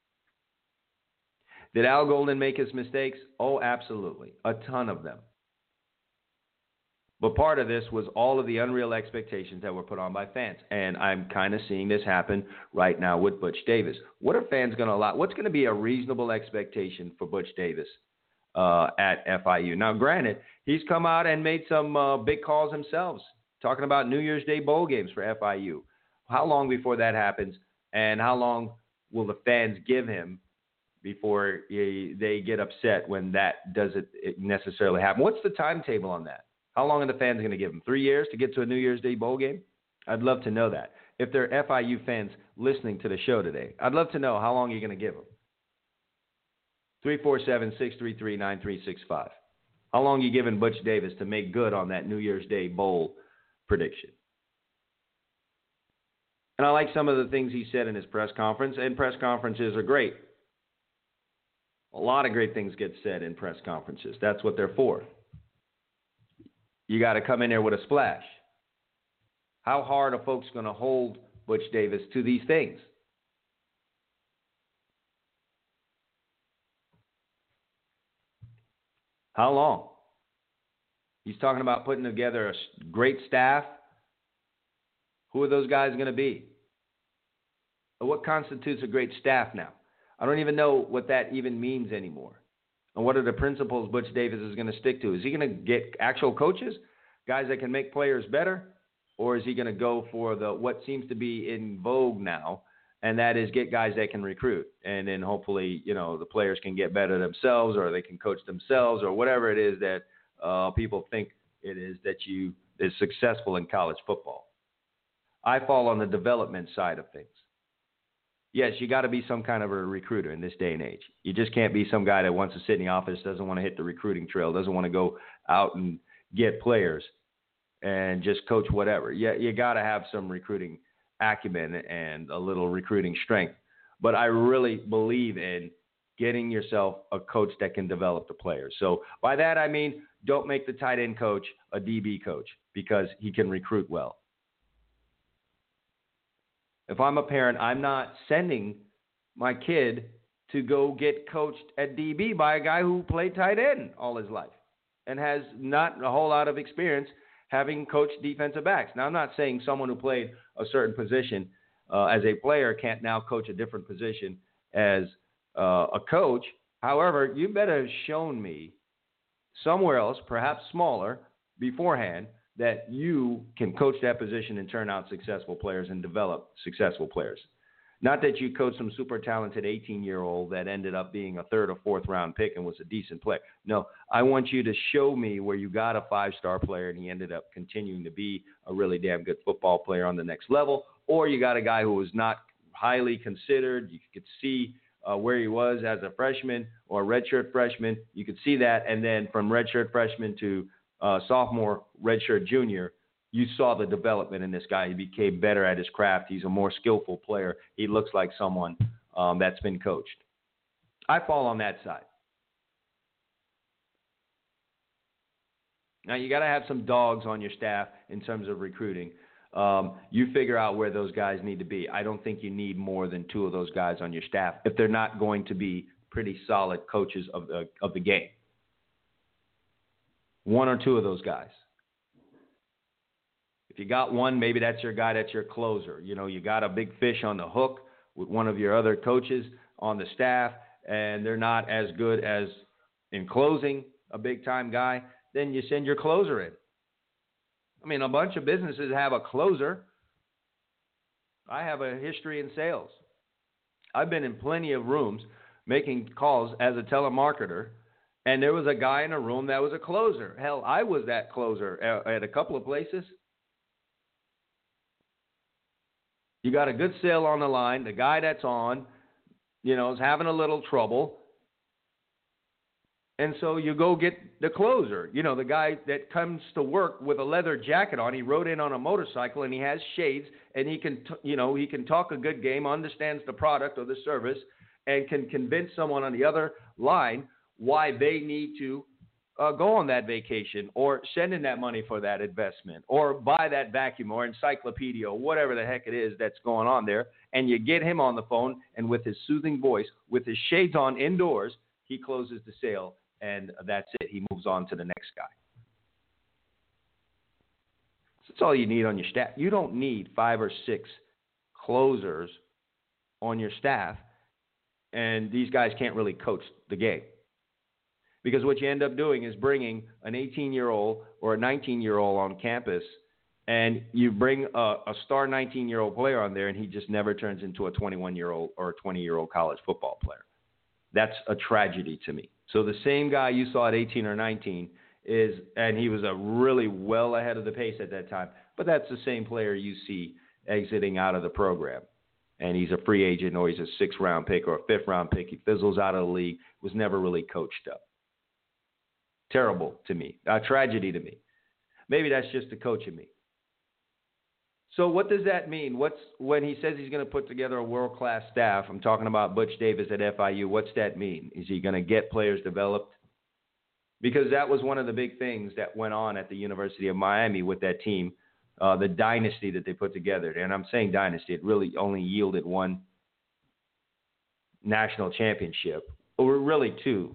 Did Al Golden make his mistakes? Oh, absolutely. A ton of them. But part of this was all of the unreal expectations that were put on by fans. And I'm kind of seeing this happen right now with Butch Davis. What are fans going to allow? What's going to be a reasonable expectation for Butch Davis uh, at F I U? Now, granted, he's come out and made some uh, big calls himself, talking about New Year's Day bowl games for F I U. How long before that happens, and how long will the fans give him before they get upset when that doesn't necessarily happen? What's the timetable on that? How long are the fans going to give him? Three years to get to a New Year's Day bowl game? I'd love to know that. If there are F I U fans listening to the show today, I'd love to know how long you're going to give them. three four seven, six three three, nine three six five. How long are you giving Butch Davis to make good on that New Year's Day bowl prediction? And I like some of the things he said in his press conference, and press conferences are great. A lot of great things get said in press conferences. That's what they're for. You got to come in there with a splash. How hard are folks going to hold Butch Davis to these things? How long? He's talking about putting together a great staff. Who are those guys going to be? What constitutes a great staff now? I don't even know what that even means anymore. And what are the principles Butch Davis is going to stick to? Is he going to get actual coaches, guys that can make players better? Or is he going to go for the what seems to be in vogue now, and that is get guys that can recruit? And then hopefully, you know, the players can get better themselves, or they can coach themselves, or whatever it is that uh, people think it is that you is successful in college football. I fall on the development side of things. Yes, you got to be some kind of a recruiter in this day and age. You just can't be some guy that wants to sit in the office, doesn't want to hit the recruiting trail, doesn't want to go out and get players and just coach whatever. Yeah, you, you got to have some recruiting acumen and a little recruiting strength. But I really believe in getting yourself a coach that can develop the players. So by that I mean don't make the tight end coach a D B coach because he can recruit well. If I'm a parent, I'm not sending my kid to go get coached at D B by a guy who played tight end all his life and has not a whole lot of experience having coached defensive backs. Now, I'm not saying someone who played a certain position uh, as a player can't now coach a different position as uh, a coach. However, you better have shown me somewhere else, perhaps smaller, beforehand, that you can coach that position and turn out successful players and develop successful players. Not that you coach some super talented eighteen-year-old that ended up being a third or fourth round pick and was a decent player. No, I want you to show me where you got a five-star player and he ended up continuing to be a really damn good football player on the next level, or you got a guy who was not highly considered. You could see uh, where he was as a freshman or a redshirt freshman. You could see that, and then from redshirt freshman to Uh, sophomore, redshirt junior, you saw the development in this guy. He became better at his craft. He's a more skillful player. He looks like someone um, that's been coached. I fall on that side. Now, you got to have some dogs on your staff in terms of recruiting. Um, you figure out where those guys need to be. I don't think you need more than two of those guys on your staff if they're not going to be pretty solid coaches of the, of the game. One or two of those guys. If you got one, maybe that's your guy, that's your closer. You know, you got a big fish on the hook with one of your other coaches on the staff, and they're not as good as in closing, a big-time guy, then you send your closer in. I mean, a bunch of businesses have a closer. I have a history in sales. I've been in plenty of rooms making calls as a telemarketer, and there was a guy in a room that was a closer. Hell, I was that closer at a couple of places. You got a good sale on the line. The guy that's on, you know, is having a little trouble. And so you go get the closer, you know, the guy that comes to work with a leather jacket on. He rode in on a motorcycle and he has shades and he can, t- you know, he can talk a good game, understands the product or the service, and can convince someone on the other line why they need to uh, go on that vacation or send in that money for that investment or buy that vacuum or encyclopedia or whatever the heck it is that's going on there. And you get him on the phone, and with his soothing voice, with his shades on indoors, he closes the sale. And that's it. He moves on to the next guy. That's all you need on your staff. You don't need five or six closers on your staff, and these guys can't really coach the game. Because what you end up doing is bringing an eighteen-year-old or a nineteen-year-old on campus, and you bring a, a star nineteen-year-old player on there, and he just never turns into a twenty-one-year-old or a twenty-year-old college football player. That's a tragedy to me. So the same guy you saw at eighteen or nineteen is, and he was a really well ahead of the pace at that time, but that's the same player you see exiting out of the program. And he's a free agent, or he's a sixth-round pick or a fifth-round pick. He fizzles out of the league, was never really coached up. Terrible to me, a tragedy to me. Maybe that's just the coach in me. So what does that mean? What's when he says he's going to put together a world-class staff? I'm talking about Butch Davis at F I U. What's that mean? Is he going to get players developed? Because that was one of the big things that went on at the University of Miami with that team, uh, the dynasty that they put together. And I'm saying dynasty. It really only yielded one national championship, or really two.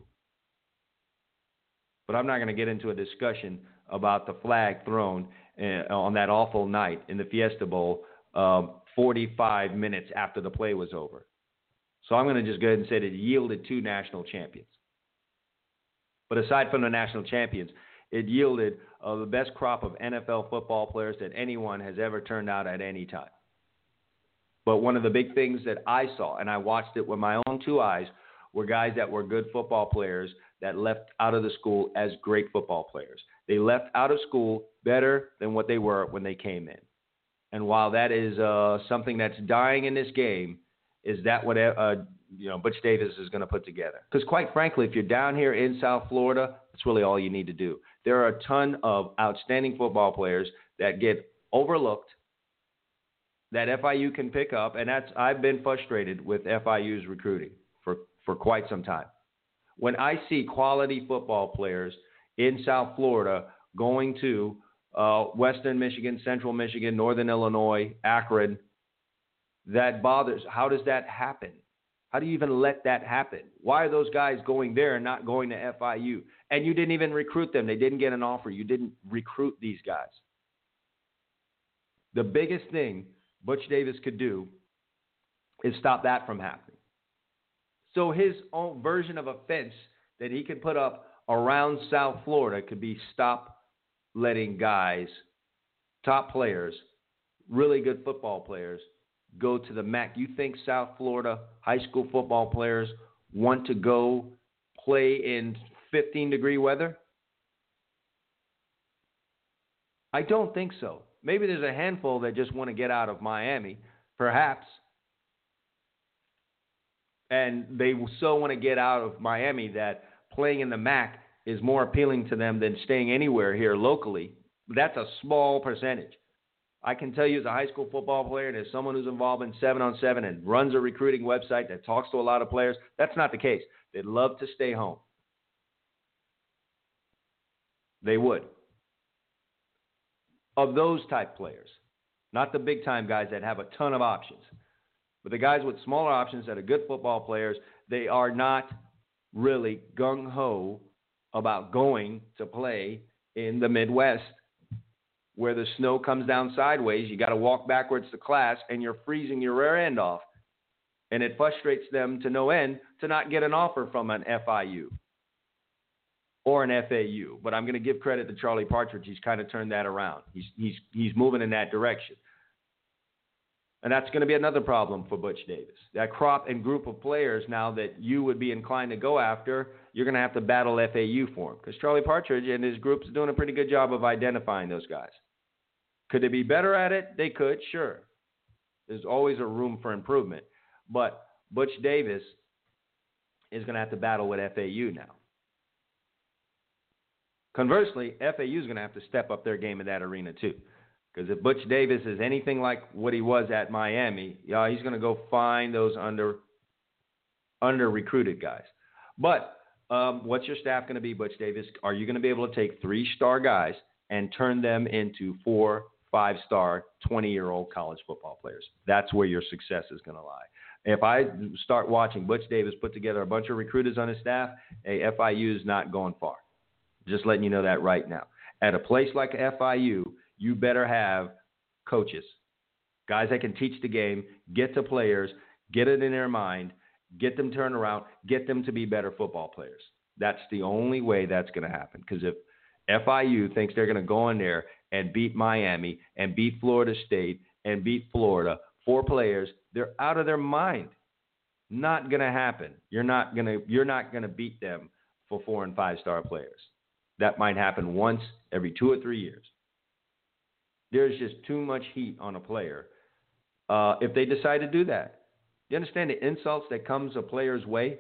But I'm not going to get into a discussion about the flag thrown uh, on that awful night in the Fiesta Bowl uh, forty-five minutes after the play was over. So I'm going to just go ahead and say that it yielded two national champions. But aside from the national champions, it yielded uh, the best crop of N F L football players that anyone has ever turned out at any time. But one of the big things that I saw, and I watched it with my own two eyes, were guys that were good football players that left out of the school as great football players. They left out of school better than what they were when they came in. And while that is uh, something that's dying in this game, is that what uh, you know Butch Davis is going to put together? Because quite frankly, if you're down here in South Florida, that's really all you need to do. There are a ton of outstanding football players that get overlooked that F I U can pick up, and that's I've been frustrated with F I U's recruiting for, for quite some time. When I see quality football players in South Florida going to uh, Western Michigan, Central Michigan, Northern Illinois, Akron, that bothers. How does that happen? How do you even let that happen? Why are those guys going there and not going to F I U? And you didn't even recruit them. They didn't get an offer. You didn't recruit these guys. The biggest thing Butch Davis could do is stop that from happening. So his own version of a fence that he could put up around South Florida could be stop letting guys, top players, really good football players, go to the M A C. You think South Florida high school football players want to go play in fifteen degree weather? I don't think so. Maybe there's a handful that just want to get out of Miami, perhaps. And they so want to get out of Miami that playing in the M A C is more appealing to them than staying anywhere here locally. That's a small percentage. I can tell you as a high school football player and as someone who's involved in seven on seven and runs a recruiting website that talks to a lot of players, that's not the case. They'd love to stay home. They would. of those type players, not the big-time guys that have a ton of options, but the guys with smaller options that are good football players, they are not really gung-ho about going to play in the Midwest where the snow comes down sideways. You got to walk backwards to class, and you're freezing your rear end off. And it frustrates them to no end to not get an offer from an F I U or an F A U. But I'm going to give credit to Charlie Partridge. He's kind of turned that around. He's, he's, he's moving in that direction. And that's going to be another problem for Butch Davis. That crop and group of players now that you would be inclined to go after, you're going to have to battle F A U for him, because Charlie Partridge and his group's doing a pretty good job of identifying those guys. Could they be better at it? They could, sure. There's always a room for improvement. But Butch Davis is going to have to battle with F A U now. Conversely, F A U is going to have to step up their game in that arena too. Because if Butch Davis is anything like what he was at Miami, yeah, he's going to go find those under under recruited guys. But um, what's your staff going to be, Butch Davis? Are you going to be able to take three-star guys and turn them into four, five-star, twenty-year-old college football players? That's where your success is going to lie. If I start watching Butch Davis put together a bunch of recruiters on his staff, hey, F I U is not going far. Just letting you know that right now. At a place like F I U, you better have coaches, guys that can teach the game, get to players, get it in their mind, get them turned around, get them to be better football players. That's the only way that's going to happen. Because if F I U thinks they're going to go in there and beat Miami and beat Florida State and beat Florida, four players, they're out of their mind. Not going to happen. You're not going to you're not going to beat them for four and five star players. That might happen once every two or three years. There's just too much heat on a player uh, if they decide to do that. You understand the insults that comes a player's way?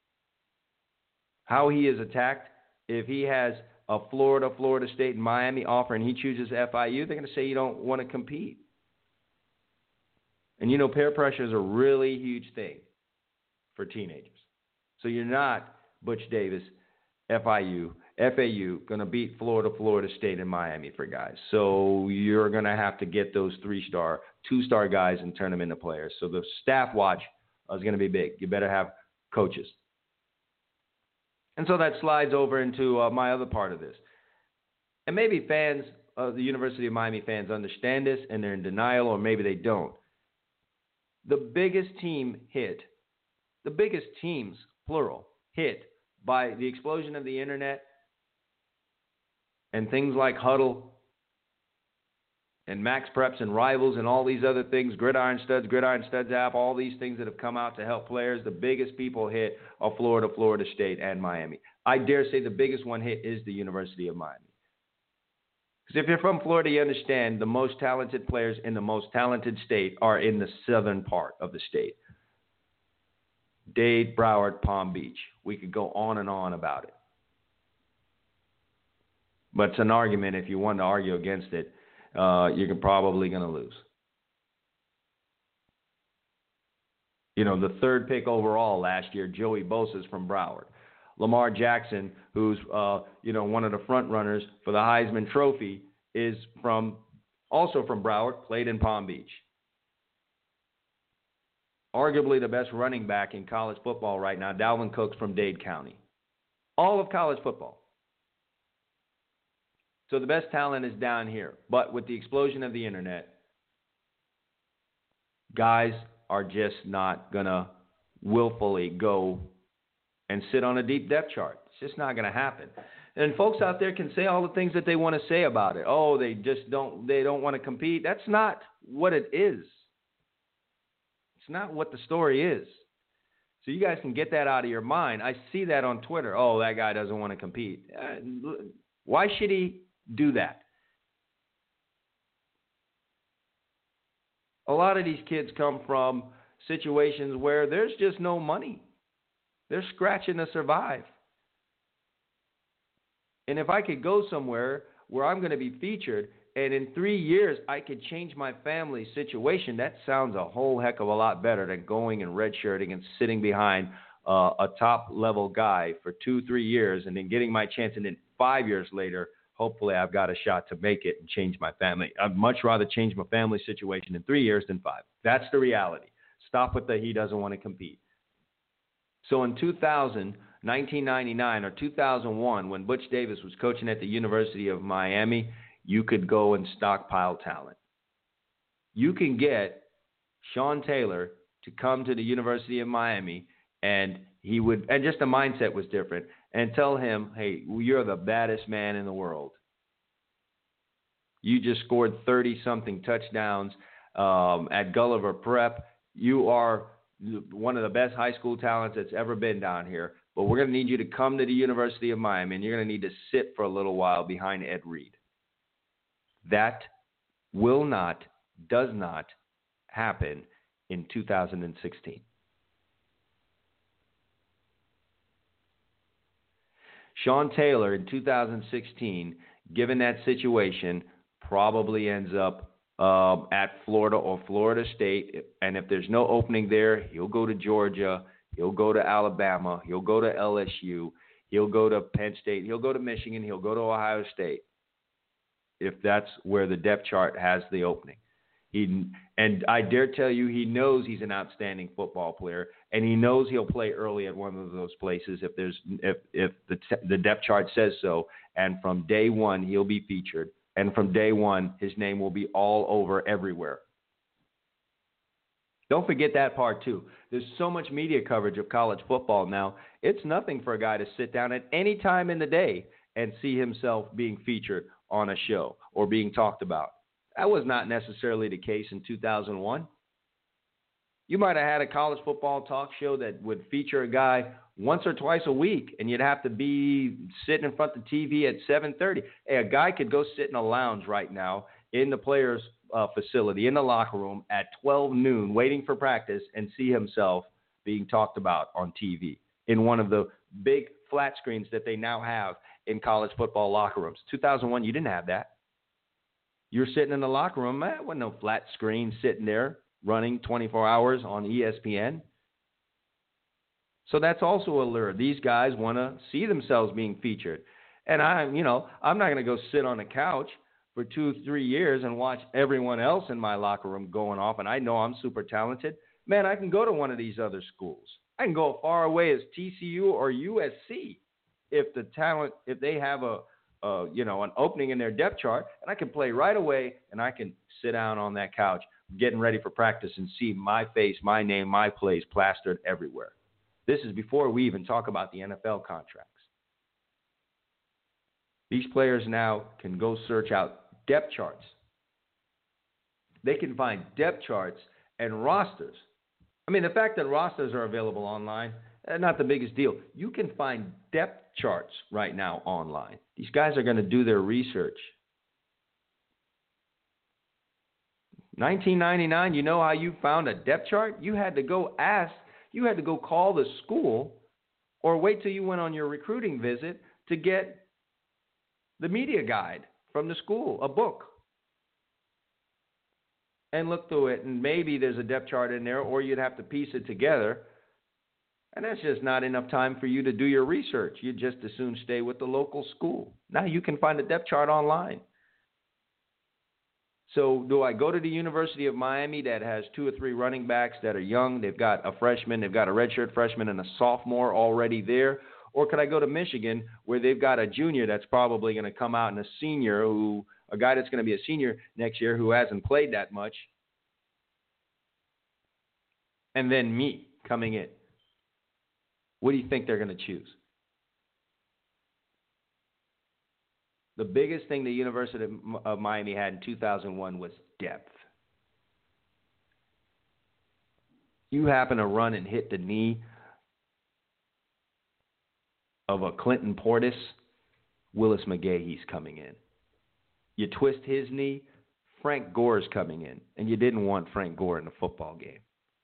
How he is attacked if he has a Florida, Florida State, and Miami offer and he chooses F I U, they're going to say you don't want to compete. And, you know, peer pressure is a really huge thing for teenagers. So you're not Butch Davis, F I U, F A U, going to beat Florida, Florida State, and Miami for guys. So you're going to have to get those three-star, two-star guys and turn them into players. So the staff watch is going to be big. You better have coaches. And so that slides over into uh, my other part of this. And maybe fans of the University of Miami fans understand this and they're in denial, or maybe they don't. The biggest team hit, the biggest teams, plural, hit by the explosion of the internet and things like Huddle and Max Preps and Rivals and all these other things, Gridiron Studs, Gridiron Studs app, all these things that have come out to help players, the biggest people hit are Florida, Florida State, and Miami. I dare say the biggest one hit is the University of Miami. Because if you're from Florida, you understand the most talented players in the most talented state are in the southern part of the state. Dade, Broward, Palm Beach. We could go on and on about it. But it's an argument. If you want to argue against it, uh, you're probably going to lose. You know, the third pick overall last year, Joey Bosa's from Broward. Lamar Jackson, who's, uh, you know, one of the front runners for the Heisman Trophy, is from also from Broward, played in Palm Beach. Arguably the best running back in college football right now, Dalvin Cook's from Dade County. All of college football. So the best talent is down here. But with the explosion of the internet, guys are just not going to willfully go and sit on a deep depth chart. It's just not going to happen. And folks out there can say all the things that they want to say about it. Oh, they just don't, they don't want to compete. That's not what it is. It's not what the story is. So you guys can get that out of your mind. I see that on Twitter. Oh, that guy doesn't want to compete. Uh, why should he do that? A lot of these kids come from situations where there's just no money. They're scratching to survive. And if I could go somewhere where I'm going to be featured and in three years I could change my family's situation, that sounds a whole heck of a lot better than going and redshirting and sitting behind uh, a top-level guy for two, three years and then getting my chance and then five years later, hopefully I've got a shot to make it and change my family. I'd much rather change my family situation in three years than five. That's the reality. Stop with the he doesn't want to compete. So in two thousand, nineteen ninety-nine or two thousand one, when Butch Davis was coaching at the University of Miami, you could go and stockpile talent. You can get Sean Taylor to come to the University of Miami, and he would, and just the mindset was different, and tell him, hey, you're the baddest man in the world. You just scored thirty-something touchdowns um, at Gulliver Prep. You are one of the best high school talents that's ever been down here, but we're going to need you to come to the University of Miami, and you're going to need to sit for a little while behind Ed Reed. That will not, does not happen in two thousand sixteen. Sean Taylor in two thousand sixteen, given that situation, probably ends up uh, at Florida or Florida State. And if there's no opening there, he'll go to Georgia. He'll go to Alabama. He'll go to L S U. He'll go to Penn State. He'll go to Michigan. He'll go to Ohio State, if that's where the depth chart has the opening. He, and I dare tell you, he knows he's an outstanding football player, and he knows he'll play early at one of those places if there's if if the the depth chart says so. And from day one, he'll be featured, and from day one, his name will be all over everywhere. Don't forget that part too. There's so much media coverage of college football now. It's nothing for a guy to sit down at any time in the day and see himself being featured on a show or being talked about. That was not necessarily the case in two thousand one. You might have had a college football talk show that would feature a guy once or twice a week, and you'd have to be sitting in front of the T V at seven thirty. Hey, a guy could go sit in a lounge right now in the players' uh, facility, in the locker room at twelve noon, waiting for practice, and see himself being talked about on T V in one of the big flat screens that they now have in college football locker rooms. two thousand one, you didn't have that. You're sitting in the locker room, man, there wasn't no flat screen sitting there running twenty-four hours on E S P N. So that's also a lure. These guys want to see themselves being featured. And I, you know, I'm not going to go sit on a couch for two, three years and watch everyone else in my locker room going off, and I know I'm super talented. Man, I can go to one of these other schools. I can go as far away as T C U or U S C if the talent, if they have a, uh, you know, an opening in their depth chart, and I can play right away, and I can sit down on that couch getting ready for practice and see my face, my name, my plays plastered everywhere. This is before we even talk about the N F L contracts. These players now can go search out depth charts. They can find depth charts and rosters. I mean, the fact that rosters are available online, not the biggest deal. You can find depth charts right now online. These guys are going to do their research. nineteen ninety-nine, you know how you found a depth chart? You had to go ask, you had to go call the school or wait till you went on your recruiting visit to get the media guide from the school, a book, and look through it, and maybe there's a depth chart in there, or you'd have to piece it together. And that's just not enough time for you to do your research. You'd just as soon stay with the local school. Now you can find a depth chart online. So do I go to the University of Miami that has two or three running backs that are young? They've got a freshman, they've got a redshirt freshman and a sophomore already there. Or could I go to Michigan where they've got a junior that's probably going to come out and a senior who, a guy that's going to be a senior next year who hasn't played that much. And then me coming in. What do you think they're going to choose? The biggest thing the University of Miami had in two thousand one was depth. You happen to run and hit the knee of a Clinton Portis, Willis McGahee's coming in. You twist his knee, Frank Gore's coming in, and you didn't want Frank Gore in the football game.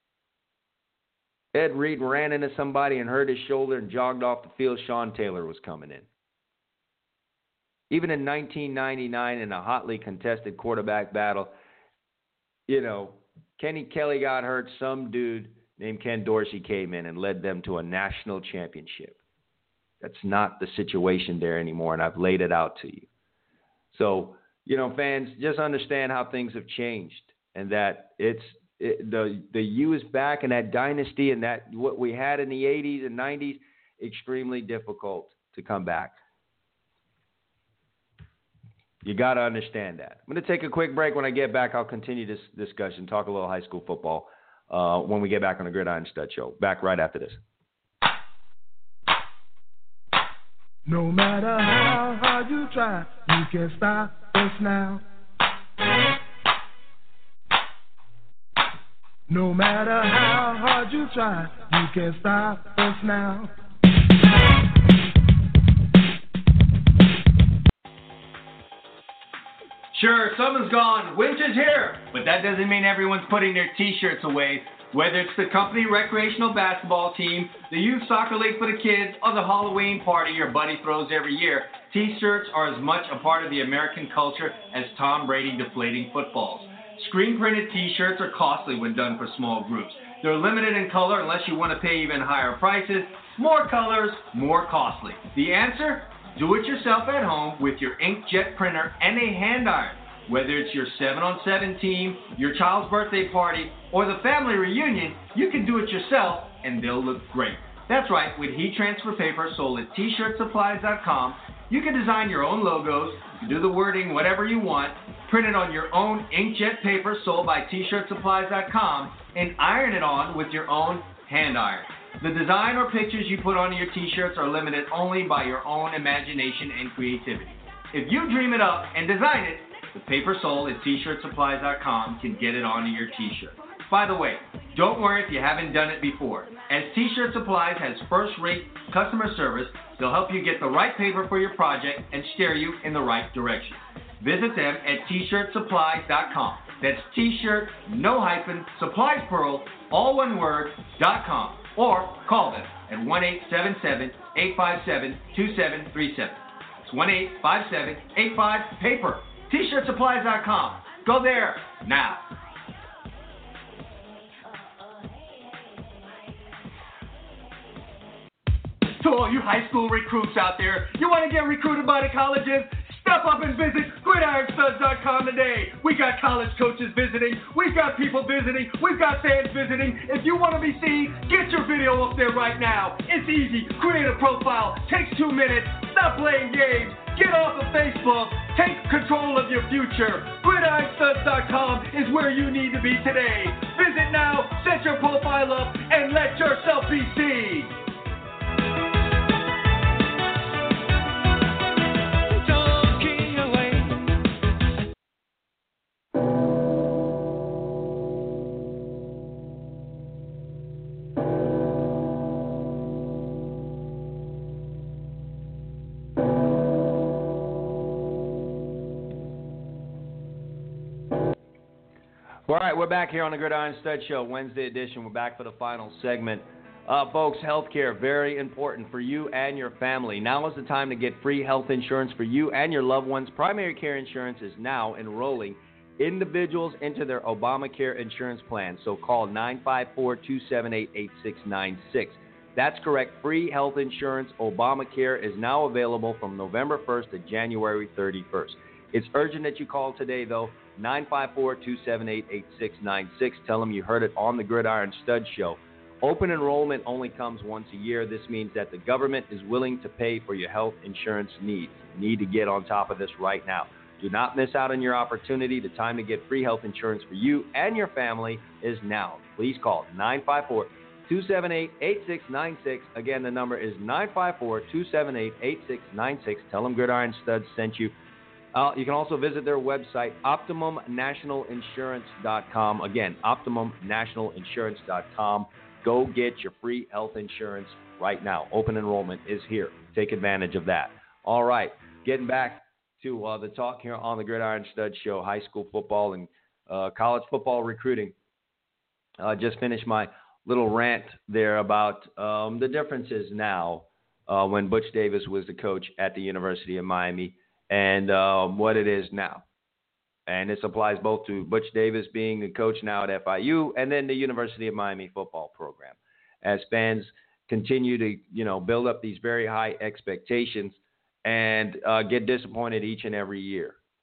Ed Reed ran into somebody and hurt his shoulder and jogged off the field. Sean Taylor was coming in. Even in nineteen ninety-nine, in a hotly contested quarterback battle, you know, Kenny Kelly got hurt. Some dude named Ken Dorsey came in and led them to a national championship. That's not the situation there anymore, and I've laid it out to you. So, you know, fans, just understand how things have changed and that it's it, the the U is back, and that dynasty and that what we had in the eighties and nineties, extremely difficult to come back. You got to understand that. I'm going to take a quick break. When I get back, I'll continue this discussion, talk a little high school football uh, when we get back on the Gridiron Stud Show. Back right after this. No matter how hard you try, you can't stop us now. No matter how hard you try, you can't stop us now. Sure, summer's gone, winter's here, but that doesn't mean everyone's putting their t-shirts away. Whether it's the company recreational basketball team, the youth soccer league for the kids, or the Halloween party your buddy throws every year, t-shirts are as much a part of the American culture as Tom Brady deflating footballs. Screen-printed t-shirts are costly when done for small groups. They're limited in color unless you want to pay even higher prices. More colors, more costly. The answer? Do it yourself at home with your inkjet printer and a hand iron. Whether it's your seven on seven team, your child's birthday party, or the family reunion, you can do it yourself and they'll look great. That's right, with heat transfer paper sold at t shirt supplies dot com, you can design your own logos, you can do the wording whatever you want, print it on your own inkjet paper sold by t shirt supplies dot com, and iron it on with your own hand iron. The design or pictures you put on your t-shirts are limited only by your own imagination and creativity. If you dream it up and design it, the paper sold at t shirt supplies dot com can get it onto your t-shirt. By the way, don't worry if you haven't done it before. As T-Shirt Supplies has first-rate customer service, they'll help you get the right paper for your project and steer you in the right direction. Visit them at t shirt supplies dot com. That's t-shirt, no hyphen, supplies plural, all one word, dot com. Or call them at one eight seven seven, eight five seven, two seven three seven. It's one eight five seven, eight five, paper. t shirt supplies dot com. Go there now. To all you high school recruits out there, you want to get recruited by the colleges? Step up and visit gridiron studs dot com today. We got college coaches visiting. We've got people visiting. We've got fans visiting. If you want to be seen, get your video up there right now. It's easy. Create a profile. Takes two minutes. Stop playing games. Get off of Facebook. Take control of your future. gridiron studs dot com is where you need to be today. Visit now, set your profile up, and let yourself be seen. All right, we're back here on the Gridiron Stud Show, Wednesday edition. We're back for the final segment. Uh, folks, healthcare, very important for you and your family. Now is the time to get free health insurance for you and your loved ones. Primary Care Insurance is now enrolling individuals into their Obamacare insurance plan. So call nine five four, two seven eight, eight six nine six. That's correct. Free health insurance, Obamacare, is now available from November first to January thirty-first. It's urgent that you call today, though. nine five four, two seven eight, eight six nine six. Tell them you heard it on the Gridiron Stud Show. Open enrollment only comes once a year. This means that the government is willing to pay for your health insurance needs. You need to get on top of this right now. Do not miss out on your opportunity. The time to get free health insurance for you and your family is now. Please call nine five four, two seven eight, eight six nine six. Again, the number is nine five four, two seven eight, eight six nine six. Tell them Gridiron Studs sent you. Uh, you can also visit their website, optimum national insurance dot com. Again, optimum national insurance dot com. Go get your free health insurance right now. Open enrollment is here. Take advantage of that. All right, getting back to uh, the talk here on the Gridiron Stud Show, high school football and uh, college football recruiting. I uh, just finished my little rant there about um, the differences now uh, when Butch Davis was the coach at the University of Miami and um, what it is now. And this applies both to Butch Davis being the coach now at F I U and then the University of Miami football program. As fans continue to, you know, build up these very high expectations and uh, get disappointed each and every year.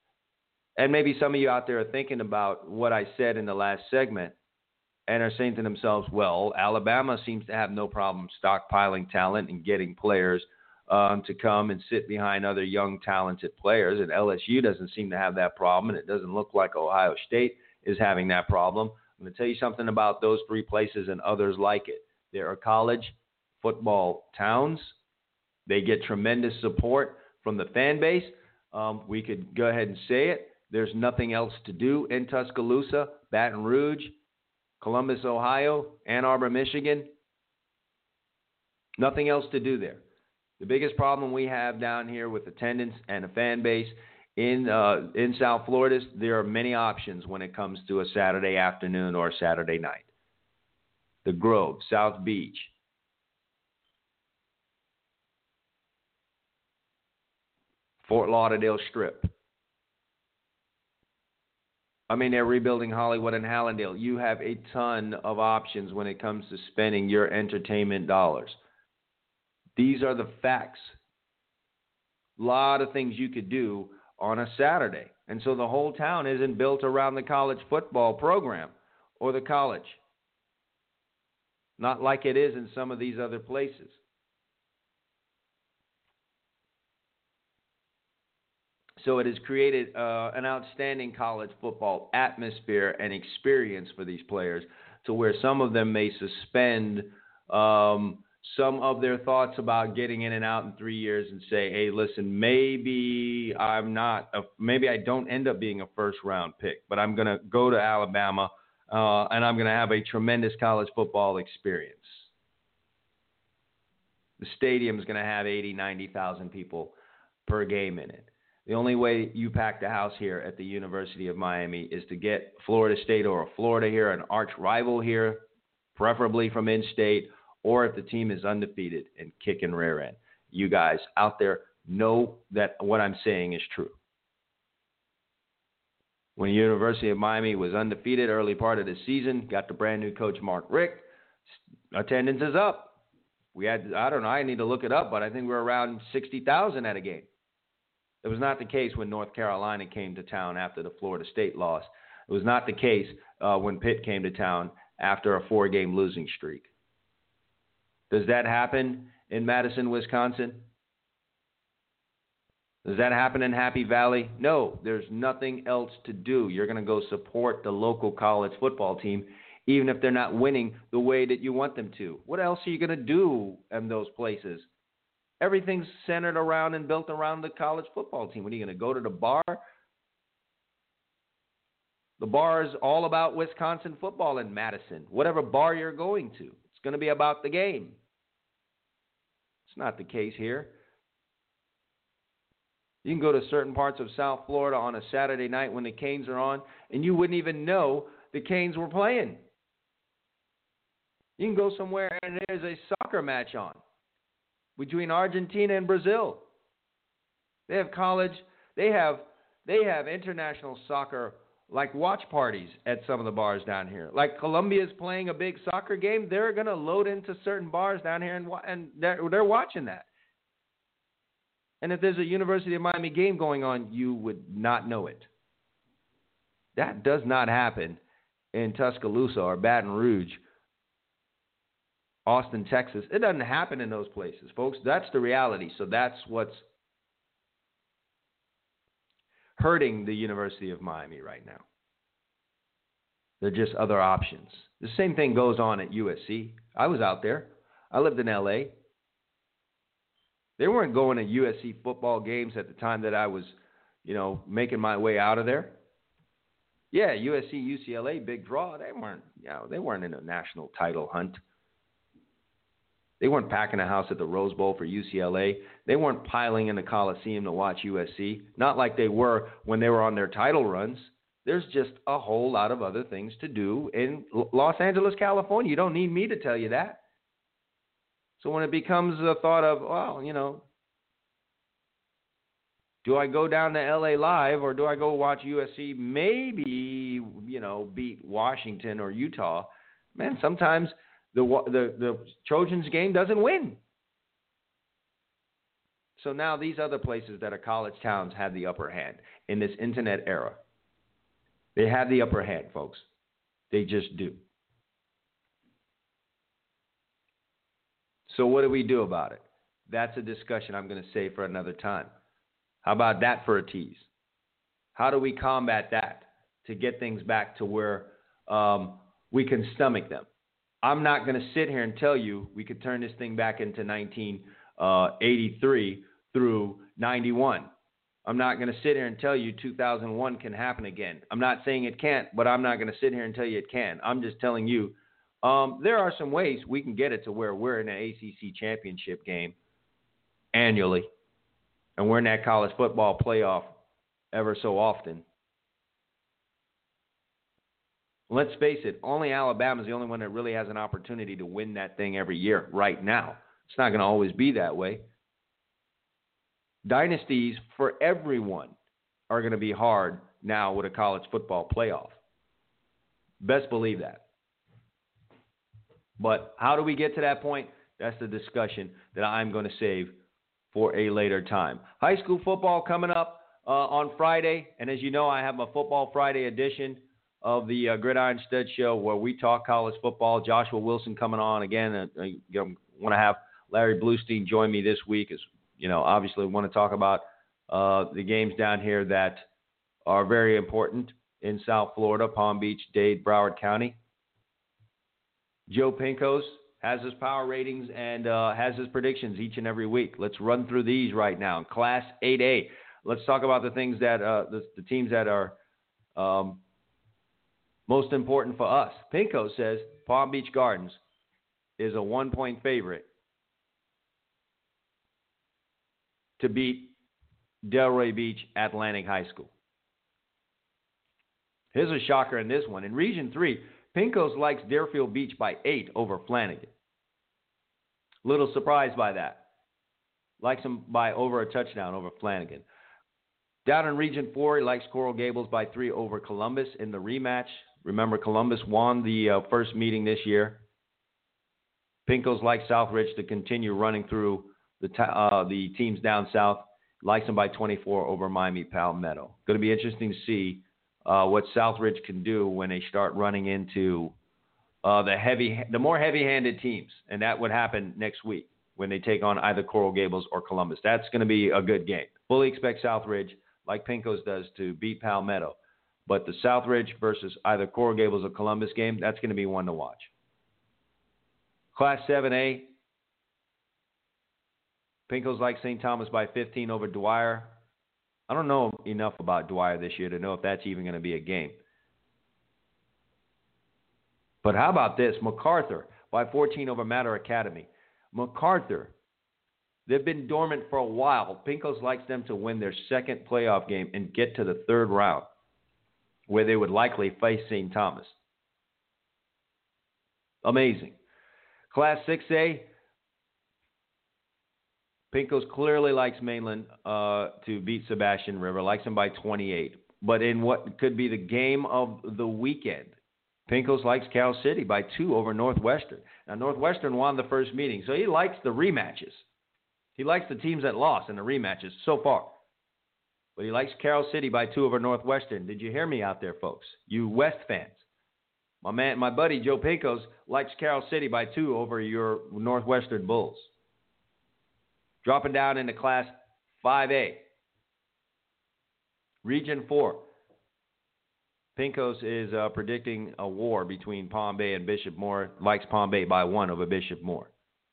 And maybe some of you out there are thinking about what I said in the last segment and are saying to themselves, well, Alabama seems to have no problem stockpiling talent and getting players um, to come and sit behind other young, talented players. And L S U doesn't seem to have that problem, and it doesn't look like Ohio State is having that problem. I'm going to tell you something about those three places and others like it. There are college football towns. They get tremendous support from the fan base. Um, we could go ahead and say it. There's nothing else to do in Tuscaloosa, Baton Rouge, Columbus, Ohio, Ann Arbor, Michigan. Nothing else to do there. The biggest problem we have down here with attendance and a fan base in uh, in South Florida is there are many options when it comes to a Saturday afternoon or a Saturday night. The Grove, South Beach, Fort Lauderdale Strip. I mean, they're rebuilding Hollywood and Hallandale. You have a ton of options when it comes to spending your entertainment dollars. These are the facts. A lot of things you could do on a Saturday. And so the whole town isn't built around the college football program or the college. Not like it is in some of these other places. So it has created uh, an outstanding college football atmosphere and experience for these players to where some of them may suspend um, some of their thoughts about getting in and out in three years and say, hey, listen, maybe I'm not, a, maybe I don't end up being a first round pick, but I'm going to go to Alabama uh, and I'm going to have a tremendous college football experience. The stadium is going to have eighty, ninety thousand people per game in it. The only way you pack the house here at the University of Miami is to get Florida State or Florida here, an arch rival here, preferably from in-state, or if the team is undefeated and kicking rear end. You guys out there know that what I'm saying is true. When the University of Miami was undefeated early part of the season, got the brand new coach Mark Richt, attendance is up. We had, I don't know, I need to look it up, but I think we're around sixty thousand at a game. It was not the case when North Carolina came to town after the Florida State loss. It was not the case uh, when Pitt came to town after a four-game losing streak. Does that happen in Madison, Wisconsin? Does that happen in Happy Valley? No, there's nothing else to do. You're going to go support the local college football team, even if they're not winning the way that you want them to. What else are you going to do in those places? Everything's centered around and built around the college football team. What are you going to go to the bar? The bar is all about Wisconsin football in Madison. Whatever bar you're going to, it's going to be about the game. It's not the case here. You can go to certain parts of South Florida on a Saturday night when the Canes are on, and you wouldn't even know the Canes were playing. You can go somewhere and there's a soccer match on between Argentina and Brazil. They have college, they have they have international soccer like watch parties at some of the bars down here. Like Colombia's playing a big soccer game, they're going to load into certain bars down here and and they're, they're watching that. And if there's a University of Miami game going on, you would not know it. That does not happen in Tuscaloosa or Baton Rouge, Austin, Texas. It doesn't happen in those places, folks. That's the reality. So that's what's hurting the University of Miami right now. There are just other options. The same thing goes on at U S C. I was out there. I lived in L A. They weren't going to U S C football games at the time that I was, you know, making my way out of there. Yeah, U S C, U C L A, big draw. They weren't, you know, they weren't in a national title hunt. They weren't packing a house at the Rose Bowl for U C L A. They weren't piling in the Coliseum to watch U S C. Not like they were when they were on their title runs. There's just a whole lot of other things to do in Los Angeles, California. You don't need me to tell you that. So when it becomes a thought of, well, you know, do I go down to L A Live or do I go watch U S C maybe, you know, beat Washington or Utah? Man, sometimes the the, the Trojans game doesn't win. So now these other places that are college towns have the upper hand in this internet era. They have the upper hand, folks. They just do. So what do we do about it? That's a discussion I'm going to save for another time. How about that for a tease? How do we combat that to get things back to where um, we can stomach them? I'm not going to sit here and tell you we could turn this thing back into nineteen eighty-three through ninety-one. I'm not going to sit here and tell you two thousand one can happen again. I'm not saying it can't, but I'm not going to sit here and tell you it can. I'm just telling you um, there are some ways we can get it to where we're in an A C C championship game annually, and we're in that college football playoff ever so often. Let's face it, only Alabama is the only one that really has an opportunity to win that thing every year right now. It's not going to always be that way. Dynasties for everyone are going to be hard now with a college football playoff. Best believe that. But how do we get to that point? That's the discussion that I'm going to save for a later time. High school football coming up uh, on Friday. And as you know, I have my Football Friday edition of the uh, Gridiron Stud Show where we talk college football. Joshua Wilson coming on again. Uh, I want to have Larry Bluestein join me this week. As you know, obviously we want to talk about uh, the games down here that are very important in South Florida, Palm Beach, Dade, Broward County. Joe Pincos has his power ratings and uh, has his predictions each and every week. Let's run through these right now. Class eight A. Let's talk about the things that uh, the, the teams that are um, most important for us. Pinko says Palm Beach Gardens is a one-point favorite to beat Delray Beach Atlantic High School. Here's a shocker in this one. In Region three, Pincos likes Deerfield Beach by eight over Flanagan. Little surprised by that. Likes them by over a touchdown over Flanagan. Down in Region four, he likes Coral Gables by three over Columbus in the rematch. Remember, Columbus won the uh, first meeting this year. Pincos likes Southridge to continue running through the t- uh, the teams down south. Likes them by twenty-four over Miami Palmetto. Going to be interesting to see uh, what Southridge can do when they start running into uh, the heavy, the more heavy-handed teams, and that would happen next week when they take on either Coral Gables or Columbus. That's going to be a good game. Fully expect Southridge, like Pincos does, to beat Palmetto. But the Southridge versus either Coral Gables or Columbus game, that's going to be one to watch. Class seven A, Pincos like Saint Thomas by fifteen over Dwyer. I don't know enough about Dwyer this year to know if that's even going to be a game. But how about this? MacArthur by fourteen over Mater Academy. MacArthur, they've been dormant for a while. Pincos likes them to win their second playoff game and get to the third round, where they would likely face Saint Thomas. Amazing. Class six A, Pincos clearly likes Mainland uh, to beat Sebastian River, likes them by twenty-eight. But in what could be the game of the weekend, Pincos likes Cal City by two over Northwestern. Now, Northwestern won the first meeting, so he likes the rematches. He likes the teams that lost in the rematches so far. But he likes Carroll City by two over Northwestern. Did you hear me out there, folks? You West fans. My man, my buddy Joe Pincos likes Carroll City by two over your Northwestern Bulls. Dropping down into Class five A. Region four. Pincos is uh, predicting a war between Palm Bay and Bishop Moore. Likes Palm Bay by one over Bishop Moore.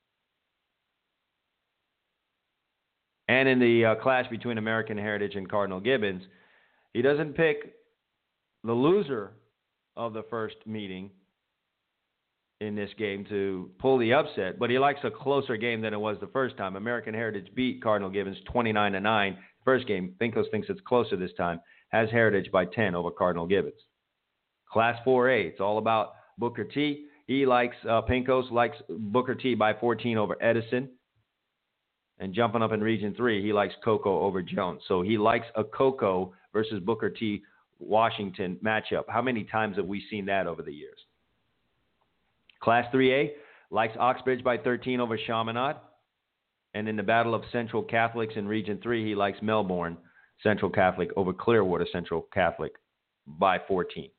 And in the uh, clash between American Heritage and Cardinal Gibbons, he doesn't pick the loser of the first meeting in this game to pull the upset, but he likes a closer game than it was the first time. American Heritage beat Cardinal Gibbons twenty-nine to nine. First game, Pincos thinks it's closer this time. Has Heritage by ten over Cardinal Gibbons. Class four A, it's all about Booker T. He likes, uh, Pincos likes Booker T by fourteen over Edison. And jumping up in Region three, he likes Cocoa over Jones. So he likes a Cocoa versus Booker T Washington matchup. How many times have we seen that over the years? Class three A likes Oxbridge by thirteen over Chaminade. And in the Battle of Central Catholics in Region three, he likes Melbourne Central Catholic over Clearwater Central Catholic by fourteen.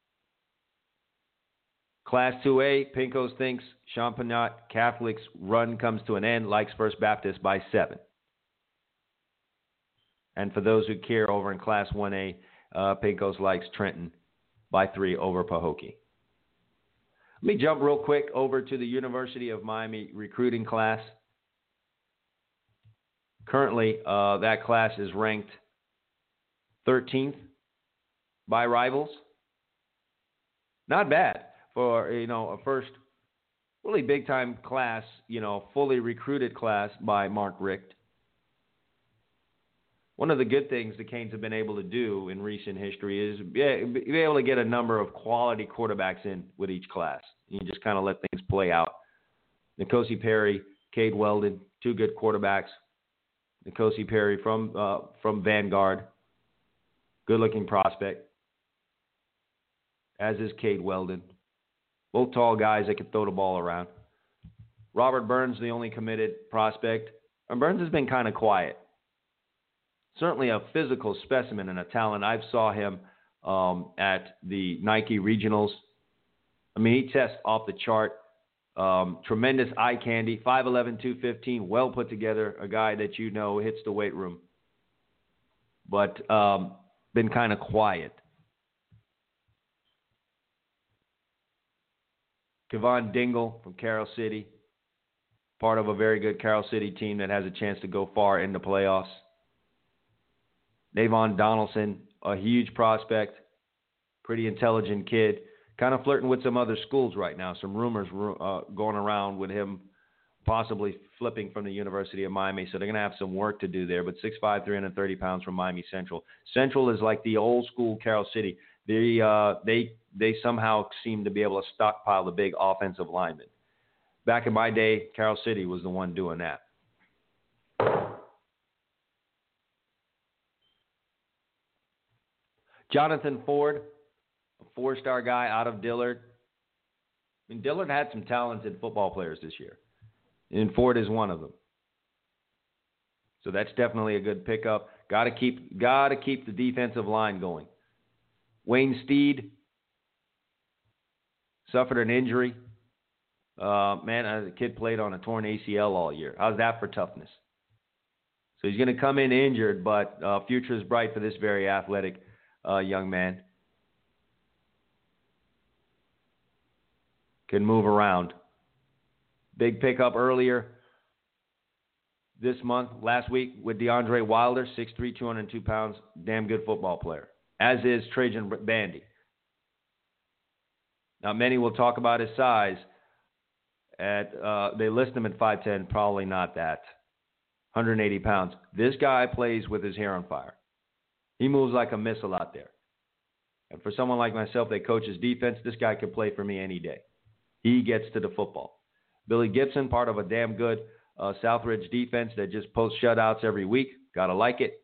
Class two A, Pincos thinks Champagnat Catholic's run comes to an end, likes First Baptist by seven. And for those who care, over in Class one A, uh, Pincos likes Trenton by three over Pahokee. Let me jump real quick over to the University of Miami recruiting class. Currently, uh, that class is ranked thirteenth by Rivals. Not bad for, you know, a first really big-time class, you know, fully recruited class by Mark Richt. One of the good things the Canes have been able to do in recent history is be able to get a number of quality quarterbacks in with each class. You just kind of let things play out. Nkosi Perry, Cade Weldon, two good quarterbacks. Nkosi Perry from uh, from Vanguard, good-looking prospect, as is Cade Weldon. Both tall guys that can throw the ball around. Robert Burns, the only committed prospect. And Burns has been kind of quiet. Certainly a physical specimen and a talent. I saw him um, at the Nike Regionals. I mean, he tests off the chart. Um, tremendous eye candy, five eleven, two fifteen, well put together, a guy that you know hits the weight room. But um, been kind of quiet. Kevon Dingle from Carroll City, part of a very good Carroll City team that has a chance to go far in the playoffs. Navon Donaldson, a huge prospect, pretty intelligent kid, kind of flirting with some other schools right now. Some rumors uh, going around with him possibly flipping from the University of Miami, so they're going to have some work to do there. But six five, three hundred thirty pounds from Miami Central. Central is like the old school Carroll City. They uh, they they somehow seem to be able to stockpile the big offensive linemen. Back in my day, Carroll City was the one doing that. Jonathan Ford, a four-star guy out of Dillard. I mean, Dillard had some talented football players this year, and Ford is one of them. So that's definitely a good pickup. Got to keep, got to keep the defensive line going. Wayne Steed suffered an injury. Uh, man, the kid played on a torn A C L all year. How's that for toughness? So he's going to come in injured, but uh, future is bright for this very athletic uh, young man. Can move around. Big pickup earlier this month, last week, with DeAndre Wilder, six three, two hundred two pounds, damn good football player, as is Trajan Bandy. Now, many will talk about his size. At uh, they list him at five ten, probably not that. one hundred eighty pounds. This guy plays with his hair on fire. He moves like a missile out there. And for someone like myself that coaches defense, this guy could play for me any day. He gets to the football. Billy Gibson, part of a damn good uh, Southridge defense that just posts shutouts every week. Gotta like it.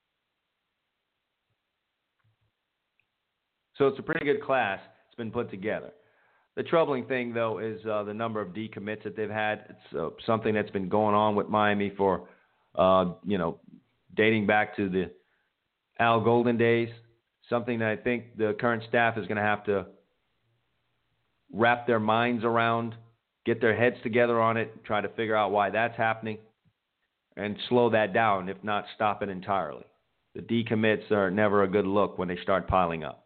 So it's a pretty good class. It's been put together. The troubling thing, though, is uh, the number of decommits that they've had. It's uh, something that's been going on with Miami for, uh, you know, dating back to the Al Golden days. Something that I think the current staff is going to have to wrap their minds around, get their heads together on it, try to figure out why that's happening, and slow that down, if not stop it entirely. The decommits are never a good look when they start piling up.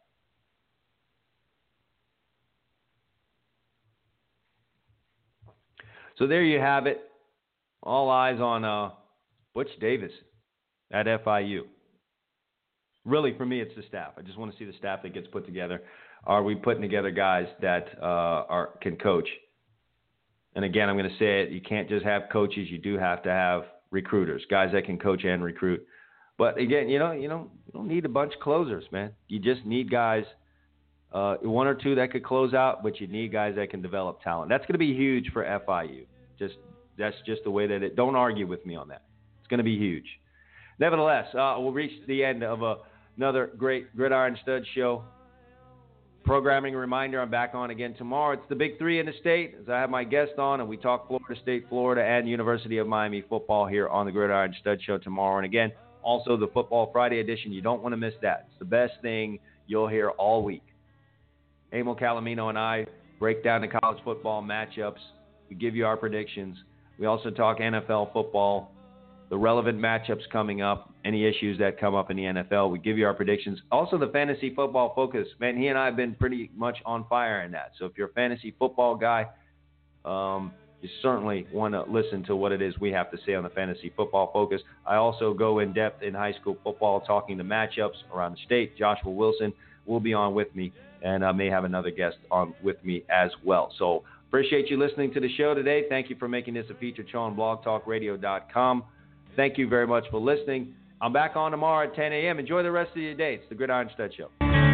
So there you have it. All eyes on uh, Butch Davis at F I U. Really, for me, it's the staff. I just want to see the staff that gets put together. Are we putting together guys that uh, are can coach? And again, I'm going to say it. You can't just have coaches. You do have to have recruiters, guys that can coach and recruit. But again, you know, you know, you don't need a bunch of closers, man. You just need guys, uh, one or two that could close out, but you need guys that can develop talent. That's going to be huge for F I U. Just that's just the way that it. Don't argue with me on that. It's going to be huge. Nevertheless, uh, we'll reach the end of a, another great Gridiron Stud show. Programming reminder, I'm back on again tomorrow. It's the big three in the state, as I have my guest on, and we talk Florida State, Florida, and University of Miami football here on the Gridiron Stud show tomorrow. And again, also the Football Friday edition. You don't want to miss that. It's the best thing you'll hear all week. Emil Calomino and I break down the college football matchups. We give you our predictions. We also talk N F L football, the relevant matchups coming up, any issues that come up in the N F L. We give you our predictions. Also, the fantasy football focus. Man, he and I have been pretty much on fire in that. So if you're a fantasy football guy, um, you certainly want to listen to what it is we have to say on the fantasy football focus. I also go in depth in high school football, talking the matchups around the state. Joshua Wilson will be on with me, and I may have another guest on with me as well. So appreciate you listening to the show today. Thank you for making this a featured show on blog talk radio dot com. Thank you very much for listening. I'm back on tomorrow at ten a.m. Enjoy the rest of your day. It's the Gridiron Stud Show.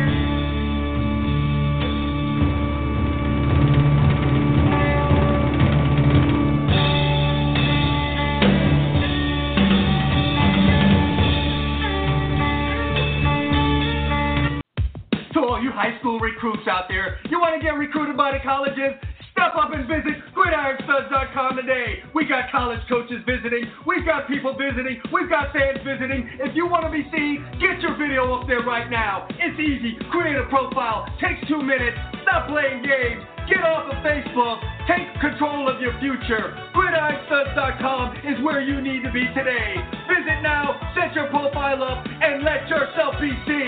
To all you high school recruits out there, you want to get recruited by the colleges? Step up and visit gridiron studs dot com today. We got college coaches visiting. We've got people visiting. We've got fans visiting. If you want to be seen, get your video up there right now. It's easy. Create a profile. Takes two minutes. Stop playing games. Get off of Facebook. Take control of your future. gridiron studs dot com is where you need to be today. Visit now, set your profile up, and let yourself be seen.